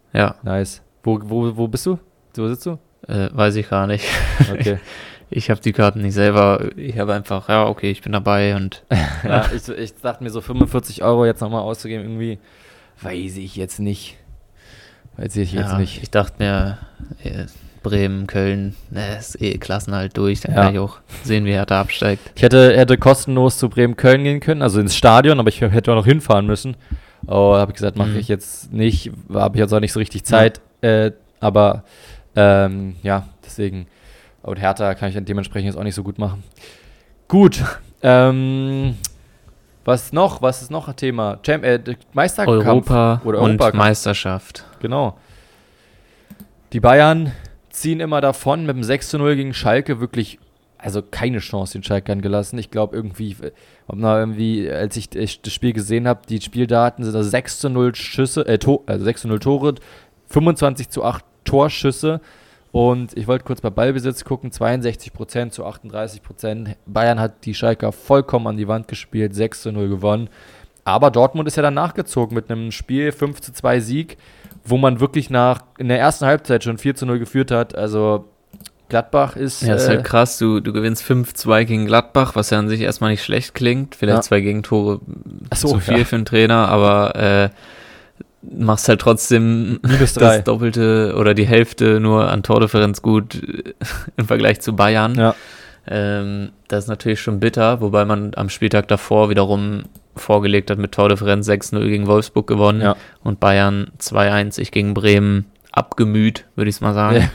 Ja. Nice. Wo, wo, wo bist du? Wo sitzt du? Äh, weiß ich gar nicht. Okay. Ich habe die Karten nicht selber. Ich habe einfach, ja, okay, ich bin dabei und. Ja, ich, ich dachte mir so fünfundvierzig Euro jetzt nochmal auszugeben, irgendwie weiß ich jetzt nicht. Weiß ich jetzt ja, nicht. Ich dachte mir, äh, Bremen, Köln, ne, ist eh Klassenhalt durch, dann Ja. kann ich auch sehen, wie Hertha absteigt. Ich hätte, hätte kostenlos zu Bremen-Köln gehen können, also ins Stadion, aber ich hätte auch noch hinfahren müssen. Oh, habe ich gesagt, mache Mhm. ich jetzt nicht. Habe ich jetzt auch nicht so richtig Zeit. Äh, aber ähm, ja, deswegen. Und Hertha kann ich dann dementsprechend jetzt auch nicht so gut machen. Gut. Ähm, was noch? Was ist noch ein Thema? Champ äh, Meisterkampf Europa oder und Europakampf. Meisterschaft. Genau. Die Bayern ziehen immer davon mit dem sechs zu null gegen Schalke. Wirklich, also keine Chance den Schalkern gelassen. Ich glaube irgendwie, ob noch irgendwie, als ich das Spiel gesehen habe, die Spieldaten sind da sechs zu null Schüsse, äh, to- also sechs zu null Tore, fünfundzwanzig zu acht Torschüsse. Und ich wollte kurz bei Ballbesitz gucken, zweiundsechzig Prozent zu achtunddreißig Prozent. Bayern hat die Schalker vollkommen an die Wand gespielt, sechs zu null gewonnen. Aber Dortmund ist ja dann nachgezogen mit einem Spiel, fünf zu zwei Sieg, wo man wirklich nach in der ersten Halbzeit schon vier zu null geführt hat. Also Gladbach ist... Ja, ist äh, halt krass, du, du gewinnst fünf zwei gegen Gladbach, was ja an sich erstmal nicht schlecht klingt. Vielleicht Ja. zwei Gegentore Ach so, zu viel ja. für einen Trainer, aber äh, machst halt trotzdem Minus drei. das Doppelte oder die Hälfte nur an Tordifferenz gut äh, im Vergleich zu Bayern. Ja. Ähm, das ist natürlich schon bitter, wobei man am Spieltag davor wiederum vorgelegt hat mit Tordifferenz sechs null gegen Wolfsburg gewonnen Ja. und Bayern zwei eins sich gegen Bremen abgemüht, würde ich es mal sagen.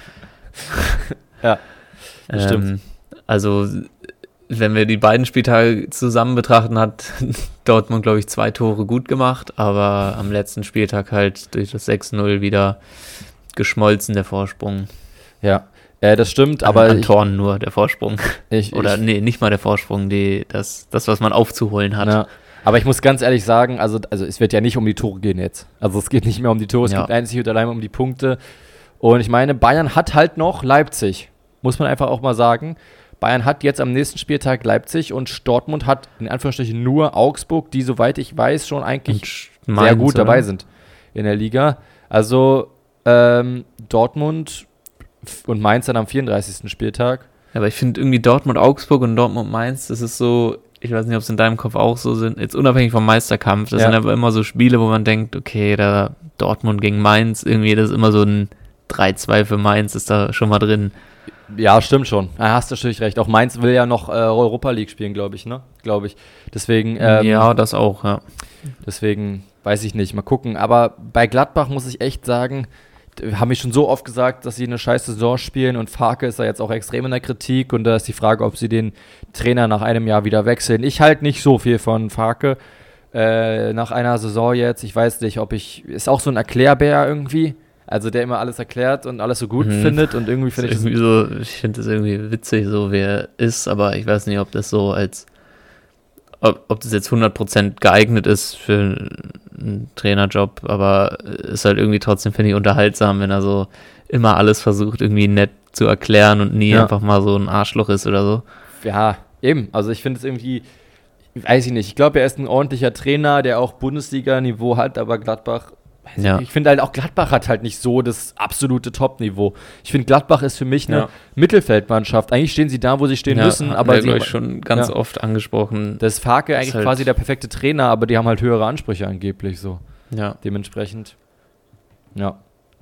Ja, das ähm, stimmt. Also, wenn wir die beiden Spieltage zusammen betrachten, hat Dortmund, glaube ich, zwei Tore gut gemacht, aber am letzten Spieltag halt durch das sechs null wieder geschmolzen, der Vorsprung. Ja, äh, das stimmt, Aber aber an ich, Toren nur der Vorsprung. ich, Oder ich, nee, nicht mal der Vorsprung, die, das, das, was man aufzuholen hat. ja. Aber ich muss ganz ehrlich sagen, also, also es wird ja nicht um die Tore gehen jetzt. Also es geht nicht mehr um die Tore, es Ja. geht einzig und allein um die Punkte. Und ich meine, Bayern hat halt noch Leipzig, muss man einfach auch mal sagen. Bayern hat jetzt am nächsten Spieltag Leipzig und Dortmund hat in Anführungsstrichen nur Augsburg, die, soweit ich weiß, schon eigentlich Und sehr Mainz, gut oder? dabei sind in der Liga. Also ähm, Dortmund f- und Mainz dann am vierunddreißigsten Spieltag. Ja, aber ich finde irgendwie Dortmund, Augsburg und Dortmund, Mainz, das ist so, ich weiß nicht, ob es in deinem Kopf auch so sind, jetzt unabhängig vom Meisterkampf, das Ja. sind aber immer so Spiele, wo man denkt, okay, da Dortmund gegen Mainz, irgendwie, das ist immer so ein drei zwei für Mainz, ist da schon mal drin. Ja, stimmt schon. Da hast du natürlich recht. Auch Mainz will ja noch äh, Europa League spielen, glaube ich, ne? Glaube ich. Deswegen, ähm, ja, das auch, ja. deswegen weiß ich nicht. Mal gucken. Aber bei Gladbach muss ich echt sagen, d- haben mich schon so oft gesagt, dass sie eine scheiß Saison spielen und Farke ist da jetzt auch extrem in der Kritik und da ist die Frage, ob sie den Trainer nach einem Jahr wieder wechseln. Ich halte nicht so viel von Farke äh, nach einer Saison jetzt. Ich weiß nicht, ob ich, ist auch so ein Erklärbär irgendwie. Also der immer alles erklärt und alles so gut Mhm. findet und irgendwie finde ich das irgendwie so, ich finde das irgendwie witzig, so wie er ist, aber ich weiß nicht, ob das so als, ob, ob das jetzt hundert Prozent geeignet ist für einen Trainerjob, aber ist halt irgendwie trotzdem, finde ich, unterhaltsam, wenn er so immer alles versucht, irgendwie nett zu erklären und nie Ja. einfach mal so ein Arschloch ist oder so. Ja, eben. Also ich finde es irgendwie, weiß ich nicht. Ich glaube, er ist ein ordentlicher Trainer, der auch Bundesliga-Niveau hat, aber Gladbach, weiß Ja. ich, ich finde halt auch Gladbach hat halt nicht so das absolute Top-Niveau. Ich finde, Gladbach ist für mich eine Ja. Mittelfeldmannschaft. Eigentlich stehen sie da, wo sie stehen müssen, hatten aber wir, sie, glaub ich, schon ganz ja. oft angesprochen. das ist Farke eigentlich Ist halt- quasi der perfekte Trainer, aber die haben halt höhere Ansprüche angeblich so. Ja. Dementsprechend, ja.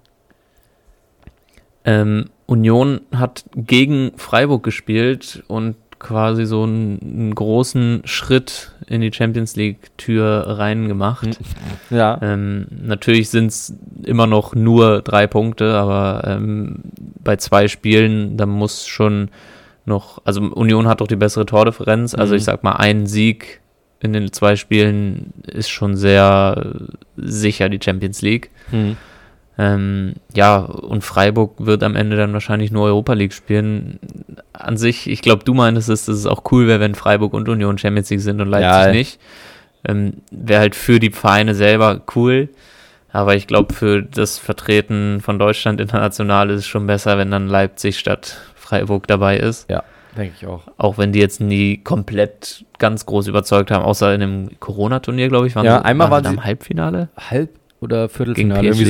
Ähm, Union hat gegen Freiburg gespielt und quasi so einen, einen großen Schritt in die Champions League-Tür reingemacht. Ja, Ähm, natürlich sind es immer noch nur drei Punkte, aber ähm, bei zwei Spielen, da muss schon noch, also Union hat doch die bessere Tordifferenz, also Mhm. ich sag mal, ein Sieg in den zwei Spielen ist schon sehr sicher die Champions League. hm. Ähm, ja, und Freiburg wird am Ende dann wahrscheinlich nur Europa League spielen. An sich, ich glaube, du meintest es, dass es auch cool wäre, wenn Freiburg und Union Champions League sind und Leipzig Ja. nicht. Ähm, wäre halt für die Vereine selber cool. Aber ich glaube, für das Vertreten von Deutschland international ist es schon besser, wenn dann Leipzig statt Freiburg dabei ist. denke ich auch. Auch wenn die jetzt nie komplett ganz groß überzeugt haben, außer in dem Corona-Turnier, glaube ich, waren Ja, sie, einmal waren da sie- im Halbfinale. Halb- oder Viertelfinale, Gegen P S G? irgendwie so.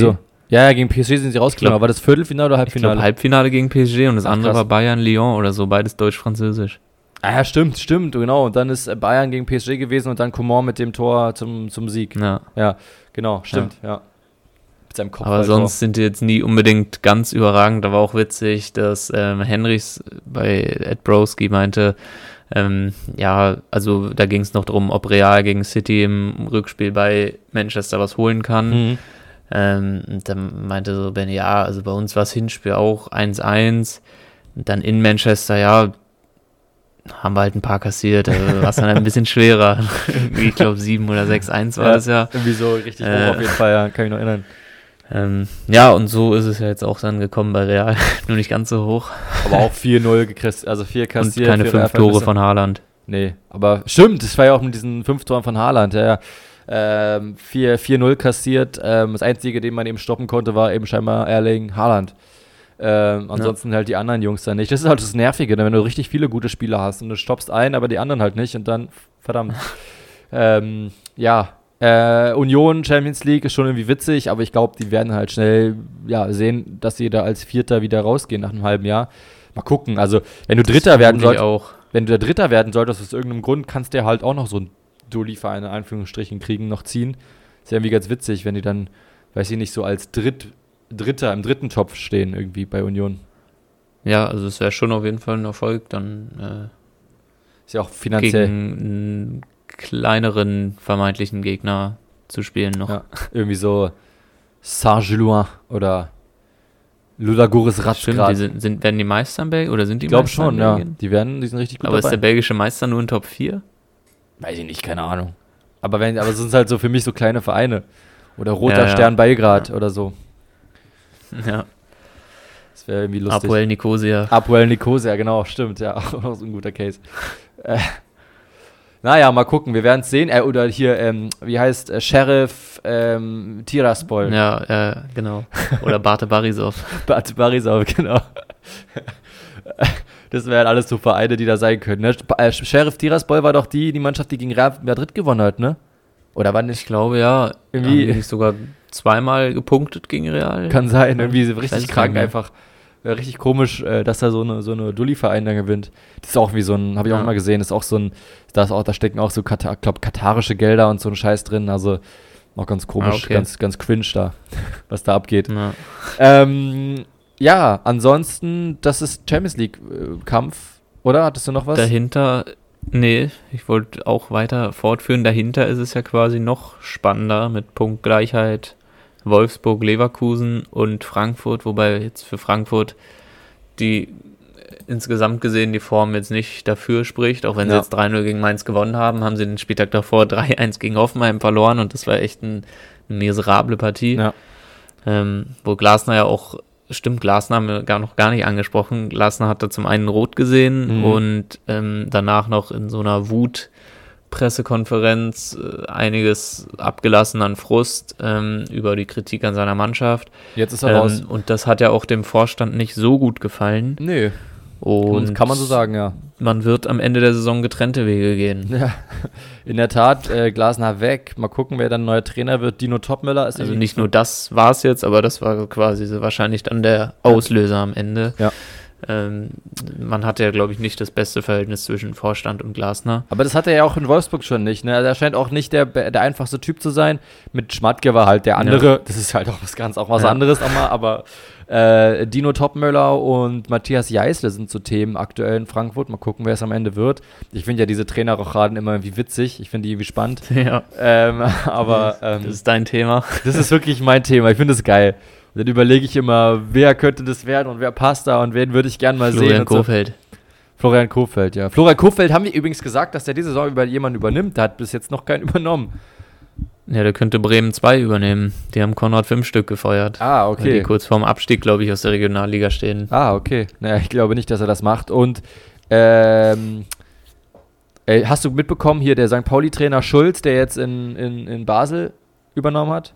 Ja, ja, gegen P S G sind sie rausgekommen. War das Viertelfinale oder Ich Halbfinale? glaube Halbfinale gegen P S G und das Ach, andere krass. war Bayern-Lyon oder so, beides deutsch-französisch. Ah ja, stimmt, stimmt, genau. Und dann ist äh, Bayern gegen P S G gewesen und dann Coman mit dem Tor zum, zum Sieg. Ja. Ja, genau, stimmt, ja. Mit seinem Kopf. Aber sonst sind die jetzt nie unbedingt ganz überragend. Da war auch witzig, dass ähm, Henrichs bei Ed Broski meinte, ähm, ja, also da ging es noch darum, ob Real gegen City im Rückspiel bei Manchester was holen kann. Mhm. Ähm, und dann meinte so Ben, ja, also bei uns war das Hinspiel auch eins eins. Und dann in Manchester, ja, haben wir halt ein paar kassiert. Also war es dann ein bisschen schwerer. Irgendwie, ich glaube, sieben oder sechs eins war ja, das ja. Irgendwie so richtig Äh, hoch auf jeden Fall, ja, kann ich noch erinnern. Ähm, ja, und so ist es ja jetzt auch dann gekommen bei Real. Nur nicht ganz so hoch. Aber auch vier null gekriegt, also vier kassiert. Und keine vier fünf Verhältnisse. Tore von Haaland. Nee, aber stimmt, das war ja auch mit diesen fünf Toren von Haaland, ja, ja. Ähm, vier null kassiert. Ähm, das Einzige, den man eben stoppen konnte, war eben scheinbar Erling Haaland. Ähm, ansonsten ja. halt die anderen Jungs dann nicht. Das ist halt das Nervige, wenn du richtig viele gute Spieler hast und du stoppst einen, aber die anderen halt nicht und dann, verdammt. ähm, ja, äh, Union Champions League ist schon irgendwie witzig, aber ich glaube, die werden halt schnell ja, sehen, dass sie da als Vierter wieder rausgehen nach einem halben Jahr. Mal gucken, also wenn du Das Dritter werden vermute ich solltest, auch. wenn du der Dritter werden solltest, aus irgendeinem Grund, kannst du ja halt auch noch so ein Dulli-Verein in Anführungsstrichen kriegen, noch ziehen. Ist ja irgendwie ganz witzig, wenn die dann, weiß ich nicht, so als Dritt, Dritter im dritten Topf stehen irgendwie bei Union. Ja, also es wäre schon auf jeden Fall ein Erfolg, dann Ist ja auch äh, finanziell gegen einen kleineren vermeintlichen Gegner zu spielen noch. ja, irgendwie so Saint-Gilloin oder Ludogorets Stimmt, die Razgrad. sind, sind, werden die Meister in Belgien? Oder sind die Ich glaube Meister schon, in ja. Belgien? Die werden, die sind richtig gut Aber ist dabei. der belgische Meister nur in Top vier? Weiß ich nicht, keine Ahnung. Aber wenn, aber es sind halt so für mich so kleine Vereine. Oder Roter Ja, ja. Stern Belgrad Ja. oder so. Ja, Das wäre irgendwie lustig. Apoel Nicosia. Apoel Nicosia, genau, stimmt, ja, auch so ein guter Case. Äh, naja, mal gucken, wir werden es sehen. Äh, oder hier, ähm, wie heißt äh, Sheriff ähm, Tiraspol. Ja, äh, genau. Oder Bate Barisov. Bate Barisov, genau. Das wären alles so Vereine, die da sein können. Ne? Äh, Sheriff Tiraspol war doch die, die Mannschaft, die gegen Real Madrid gewonnen hat, ne? Oder war nicht? Ich glaube, ja. Irgendwie- Haben die nicht sogar zweimal gepunktet gegen Real? Kann sein, irgendwie so Ich weiß richtig es krank nicht mehr. einfach. Ja, richtig komisch, äh, dass da so eine, so eine Dulli-Verein dann gewinnt. Das ist auch wie so ein, habe ich auch Ja. mal gesehen, ist auch so ein, da, ist auch, da stecken auch so, Katar, glaub, katarische Gelder und so ein Scheiß drin, also auch ganz komisch, Ah, okay. ganz, ganz cringe da, was da abgeht. Ja. Ähm, ja, ansonsten, das ist Champions League-Kampf, oder? Hattest du noch was? Dahinter, nee, ich wollte auch weiter fortführen. Dahinter ist es ja quasi noch spannender mit Punktgleichheit Wolfsburg, Leverkusen und Frankfurt, wobei jetzt für Frankfurt die insgesamt gesehen die Form jetzt nicht dafür spricht, auch wenn sie Ja. jetzt drei null gegen Mainz gewonnen haben, haben sie den Spieltag davor drei eins gegen Hoffenheim verloren und das war echt ein, eine miserable Partie. Ja. Ähm, wo Glasner ja auch, stimmt, Glasner haben wir gar noch gar nicht angesprochen. Glasner hatte zum einen rot gesehen Mhm. und ähm, danach noch in so einer Wut-Pressekonferenz äh, einiges abgelassen an Frust ähm, über die Kritik an seiner Mannschaft. Jetzt ist er raus. Ähm, und das hat ja auch dem Vorstand nicht so gut gefallen. Nö, Und kann man so sagen, ja. Man wird am Ende der Saison getrennte Wege gehen. Ja, in der Tat, äh, Glasner weg. Mal gucken, wer dann neuer Trainer wird. Dino Topmöller ist Also irgendwie- nicht nur das war es jetzt, aber das war quasi so wahrscheinlich dann der Auslöser am Ende. Ja. Ähm, man hatte ja, glaube ich, nicht das beste Verhältnis zwischen Vorstand und Glasner. Aber das hat er ja auch in Wolfsburg schon nicht. Ne? Er scheint auch nicht der, der einfachste Typ zu sein. Mit Schmatke war halt der andere. Ja. Das ist halt auch was ganz auch was Ja. anderes nochmal. Aber äh, Dino Topmöller und Matthias Jeißle sind so Themen aktuell in Frankfurt. Mal gucken, wer es am Ende wird. Ich finde ja diese Trainerrochaden immer irgendwie witzig. Ich finde die irgendwie spannend. Ja, Ähm, aber ähm, das ist dein Thema. das ist wirklich mein Thema. Ich finde es geil. Und dann überlege ich immer, wer könnte das werden und wer passt da und wen würde ich gern mal sehen. Florian und so. Kohfeldt. Florian Kohfeldt, ja. Florian Kohfeldt haben wir übrigens gesagt, dass der diese Saison über jemanden übernimmt. Der hat bis jetzt noch keinen übernommen. Ja, der könnte Bremen zwei übernehmen. Die haben Konrad fünf Stück gefeuert. Ah, Weil die kurz vorm Abstieg, glaube ich, aus der Regionalliga stehen. Ah, okay. Naja, ich glaube nicht, dass er das macht. Und ähm, ey, hast du mitbekommen, hier der Sankt Pauli-Trainer Schulz, der jetzt in, in, in Basel übernommen hat?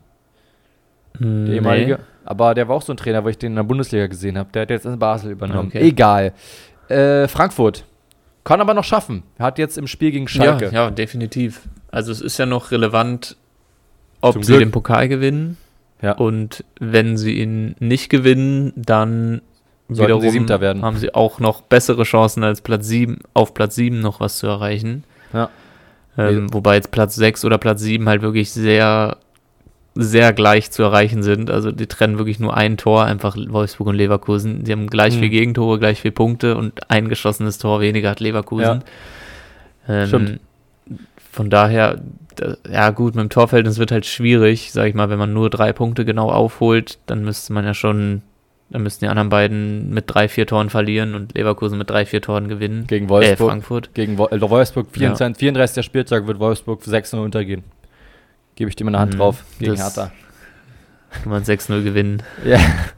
Hm, Der ehemalige. Aber der war auch so ein Trainer, wo ich den in der Bundesliga gesehen habe. Der hat jetzt in Basel übernommen. Okay. Egal. Äh, Frankfurt. Kann aber noch schaffen. Hat jetzt im Spiel gegen Schalke. Ja, ja, definitiv. Also es ist ja noch relevant, ob Zum sie Glück. den Pokal gewinnen. Ja. Und wenn sie ihn nicht gewinnen, dann Sollten wiederum sie Siebter werden. haben sie auch noch bessere Chancen als Platz sieben, auf Platz sieben noch was zu erreichen. Ja. Ähm, Nee. wobei jetzt Platz sechs oder Platz sieben halt wirklich sehr, sehr gleich zu erreichen sind. Also die trennen wirklich nur ein Tor, einfach Wolfsburg und Leverkusen. Die haben gleich Mhm. viel Gegentore, gleich viel Punkte und ein geschossene Tor weniger hat Leverkusen. Ähm, Stimmt. Von daher, da, ja gut, mit dem Torverhältnis wird halt schwierig, sag ich mal, wenn man nur drei Punkte genau aufholt, dann müsste man ja schon, dann müssten die anderen beiden mit drei, vier Toren verlieren und Leverkusen mit drei, vier Toren gewinnen. Gegen Äh, Wolfsburg. Frankfurt. Gegen Wo- äh, Wolfsburg, vierundzwanzig, vierunddreißigster Spieltag wird Wolfsburg sechs null untergehen. Gebe ich dir mal eine Hand Mhm, drauf. Gegen das- Hertha. Kann man sechs null gewinnen. Ja.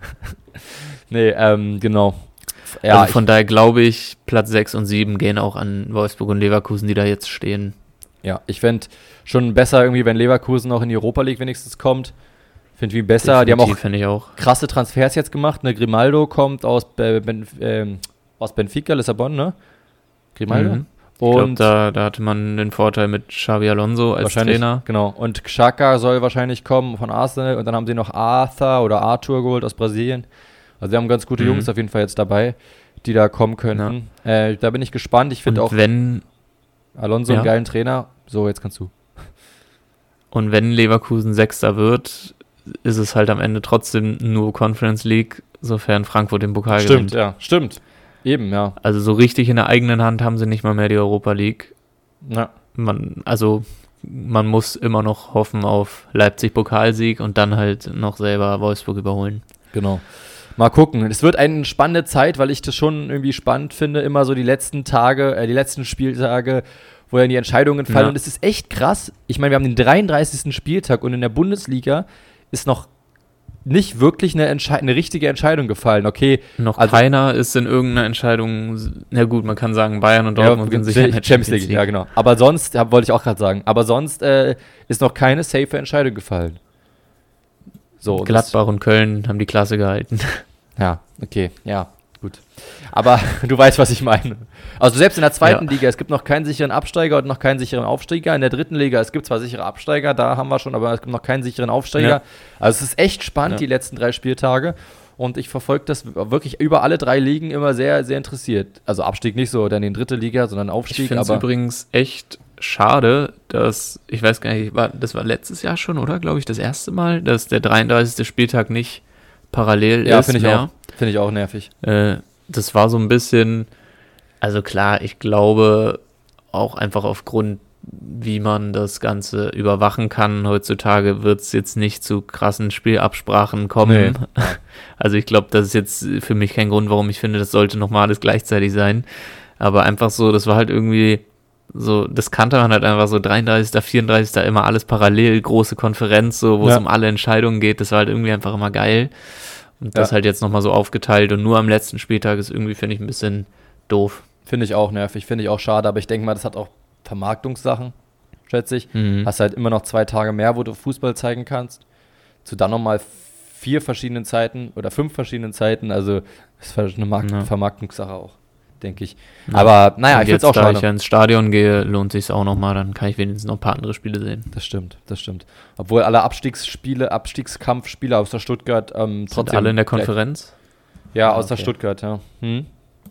nee, ähm, genau. Ja, also von daher glaube ich, Platz sechs und sieben gehen auch an Wolfsburg und Leverkusen, die da jetzt stehen. ich, ja, ich fände schon besser irgendwie, wenn Leverkusen noch in die Europa League wenigstens kommt. Finde wie besser. Die haben auch finde ich auch. krasse Transfers jetzt gemacht. Ne? Grimaldo kommt aus, Be- Ben, ähm, aus Benfica, Lissabon, ne? Grimaldo. Mhm. Ich glaube, Und da, da hatte man den Vorteil mit Xabi Alonso als wahrscheinlich, Trainer. genau. Und Xhaka soll wahrscheinlich kommen von Arsenal. Und dann haben sie noch Arthur oder Arthur geholt aus Brasilien. Also sie haben ganz gute Mhm. Jungs auf jeden Fall jetzt dabei, die da kommen könnten. Äh, da bin ich gespannt. Ich finde Und auch wenn, Alonso ja. einen geilen Trainer. So, jetzt kannst du. und wenn Leverkusen Sechster wird, ist es halt am Ende trotzdem nur Conference League, sofern Frankfurt den Pokal gewinnt. ja. Stimmt. Eben, ja. Also so richtig in der eigenen Hand haben sie nicht mal mehr die Europa League. ja. Man, also man muss immer noch hoffen auf Leipzig-Pokalsieg und dann halt noch selber Wolfsburg überholen. Genau. Mal gucken. Es wird eine spannende Zeit, weil ich das schon irgendwie spannend finde, immer so die letzten Tage, äh, die letzten Spieltage, wo dann die Entscheidungen fallen. Ja. Und es ist echt krass. Ich meine, wir haben den dreiunddreißigsten Spieltag und in der Bundesliga ist noch nicht wirklich eine, Entsche- eine richtige Entscheidung gefallen. Okay, Noch Also- keiner ist in irgendeiner Entscheidung, na gut, man kann sagen, Bayern und Dortmund sind sicher in der Champions League, ja genau. Aber sonst, ja, wollte ich auch gerade sagen, aber sonst äh, ist noch keine safe Entscheidung gefallen. So, das- Gladbach und Köln haben die Klasse gehalten. Ja, okay, ja, gut. Aber du weißt, was ich meine. Also selbst in der zweiten Ja. Liga, es gibt noch keinen sicheren Absteiger und noch keinen sicheren Aufsteiger. In der dritten Liga, es gibt zwar sichere Absteiger, da haben wir schon, aber es gibt noch keinen sicheren Aufsteiger. Ja. Also es ist echt spannend, Ja. die letzten drei Spieltage. Und ich verfolge das wirklich über alle drei Ligen immer sehr, sehr interessiert. Also Abstieg nicht so, dann in die dritte Liga, sondern Ich Aufstieg. finde es Aber übrigens echt schade, dass, ich weiß gar nicht, war, das war letztes Jahr schon, oder? Glaube ich, das erste Mal, dass der dreiunddreißigste Spieltag nicht parallel ja, ist finde ich mehr. auch. Finde ich auch nervig. Äh, das war so ein bisschen, also klar, ich glaube auch einfach aufgrund, wie man das Ganze überwachen kann. Heutzutage wird es jetzt nicht zu krassen Spielabsprachen kommen. Nee. Also ich glaube, das ist jetzt für mich kein Grund, warum ich finde, das sollte nochmal alles gleichzeitig sein. Aber einfach so, das war halt irgendwie so, das kannte man halt einfach so dreiunddreißigster, vierunddreißigster immer alles parallel, große Konferenz, so, wo Ja. es um alle Entscheidungen geht. Das war halt irgendwie einfach immer geil. Und das Ja. halt jetzt nochmal so aufgeteilt und nur am letzten Spieltag ist irgendwie, finde ich, ein bisschen doof. Finde ich auch nervig, finde ich auch schade. Aber ich denke mal, das hat auch Vermarktungssachen, schätze ich. Mhm. Hast halt immer noch zwei Tage mehr, wo du Fußball zeigen kannst. Zu dann nochmal vier verschiedenen Zeiten oder fünf verschiedenen Zeiten. Also das war eine Markt- Ja. Vermarktungssache auch, denke ich. Ja. Aber naja, Und ich finde es jetzt, auch da schade. ich ja ins Stadion gehe, lohnt sich auch nochmal, dann kann ich wenigstens noch ein paar andere Spiele sehen. Das stimmt, das stimmt. Obwohl alle Abstiegsspiele, Abstiegskampfspiele aus der Stuttgart ähm, Sind trotzdem. alle in der gleich- Konferenz? Ja, Ah, aus der okay. Stuttgart, ja. Hm.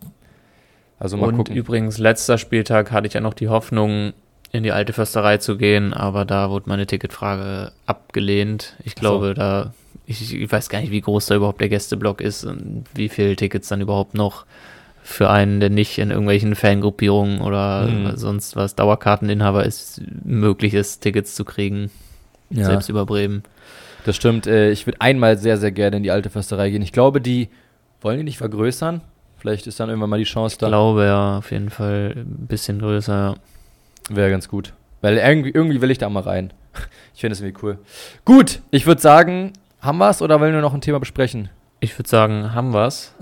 Also mal Und gucken. übrigens, letzter Spieltag hatte ich ja noch die Hoffnung, in die alte Försterei zu gehen, aber da wurde meine Ticketfrage abgelehnt. Ich glaube, da, ich, ich weiß gar nicht, wie groß da überhaupt der Gästeblock ist und wie viele Tickets dann überhaupt noch für einen, der nicht in irgendwelchen Fangruppierungen oder Mhm. sonst was Dauerkarteninhaber ist, möglich ist, Tickets zu kriegen, Ja. selbst über Bremen. Das stimmt. Äh, ich würde einmal sehr, sehr gerne in die alte Försterei gehen. Ich glaube, die wollen die nicht vergrößern. Vielleicht ist dann irgendwann mal die Chance Ich da. glaube ja, auf jeden Fall ein bisschen größer. Wäre ganz gut. Weil irgendwie, irgendwie will ich da mal rein. Ich finde es irgendwie cool. Gut, ich würde sagen, haben wir es oder wollen wir noch ein Thema besprechen? Ich würde sagen, haben wir's.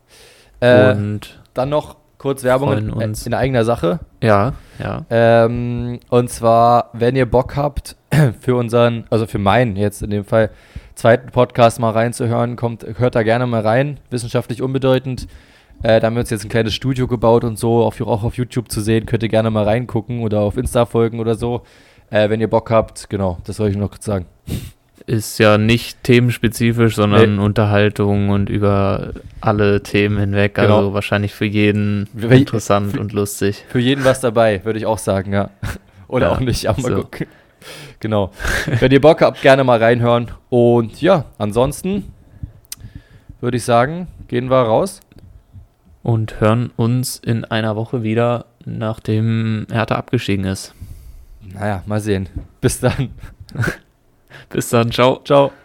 Äh, Und dann noch kurz Werbung freuen in, uns. in eigener Sache. ja, ja. Ähm, und zwar, wenn ihr Bock habt, für unseren, also für meinen jetzt in dem Fall, zweiten Podcast mal reinzuhören, kommt, hört da gerne mal rein. Wissenschaftlich unbedeutend. Äh, da haben wir uns jetzt ein kleines Studio gebaut und so, auf, auch auf YouTube zu sehen. Könnt ihr gerne mal reingucken oder auf Insta folgen oder so. Äh, wenn ihr Bock habt, genau, das soll ich noch kurz sagen. ist ja nicht themenspezifisch, sondern Nee. Unterhaltung und über alle Themen hinweg. Genau. Also wahrscheinlich für jeden Wel- interessant und lustig. Für jeden was dabei, würde ich auch sagen, ja. Oder Ja, auch nicht, aber mal so. gucken. Genau. Wenn ihr Bock habt, gerne mal reinhören. Und ja, ansonsten würde ich sagen, gehen wir raus. Und hören uns in einer Woche wieder, nachdem Hertha abgestiegen ist. Naja, mal sehen. Bis dann. Bis dann, ciao. Ciao.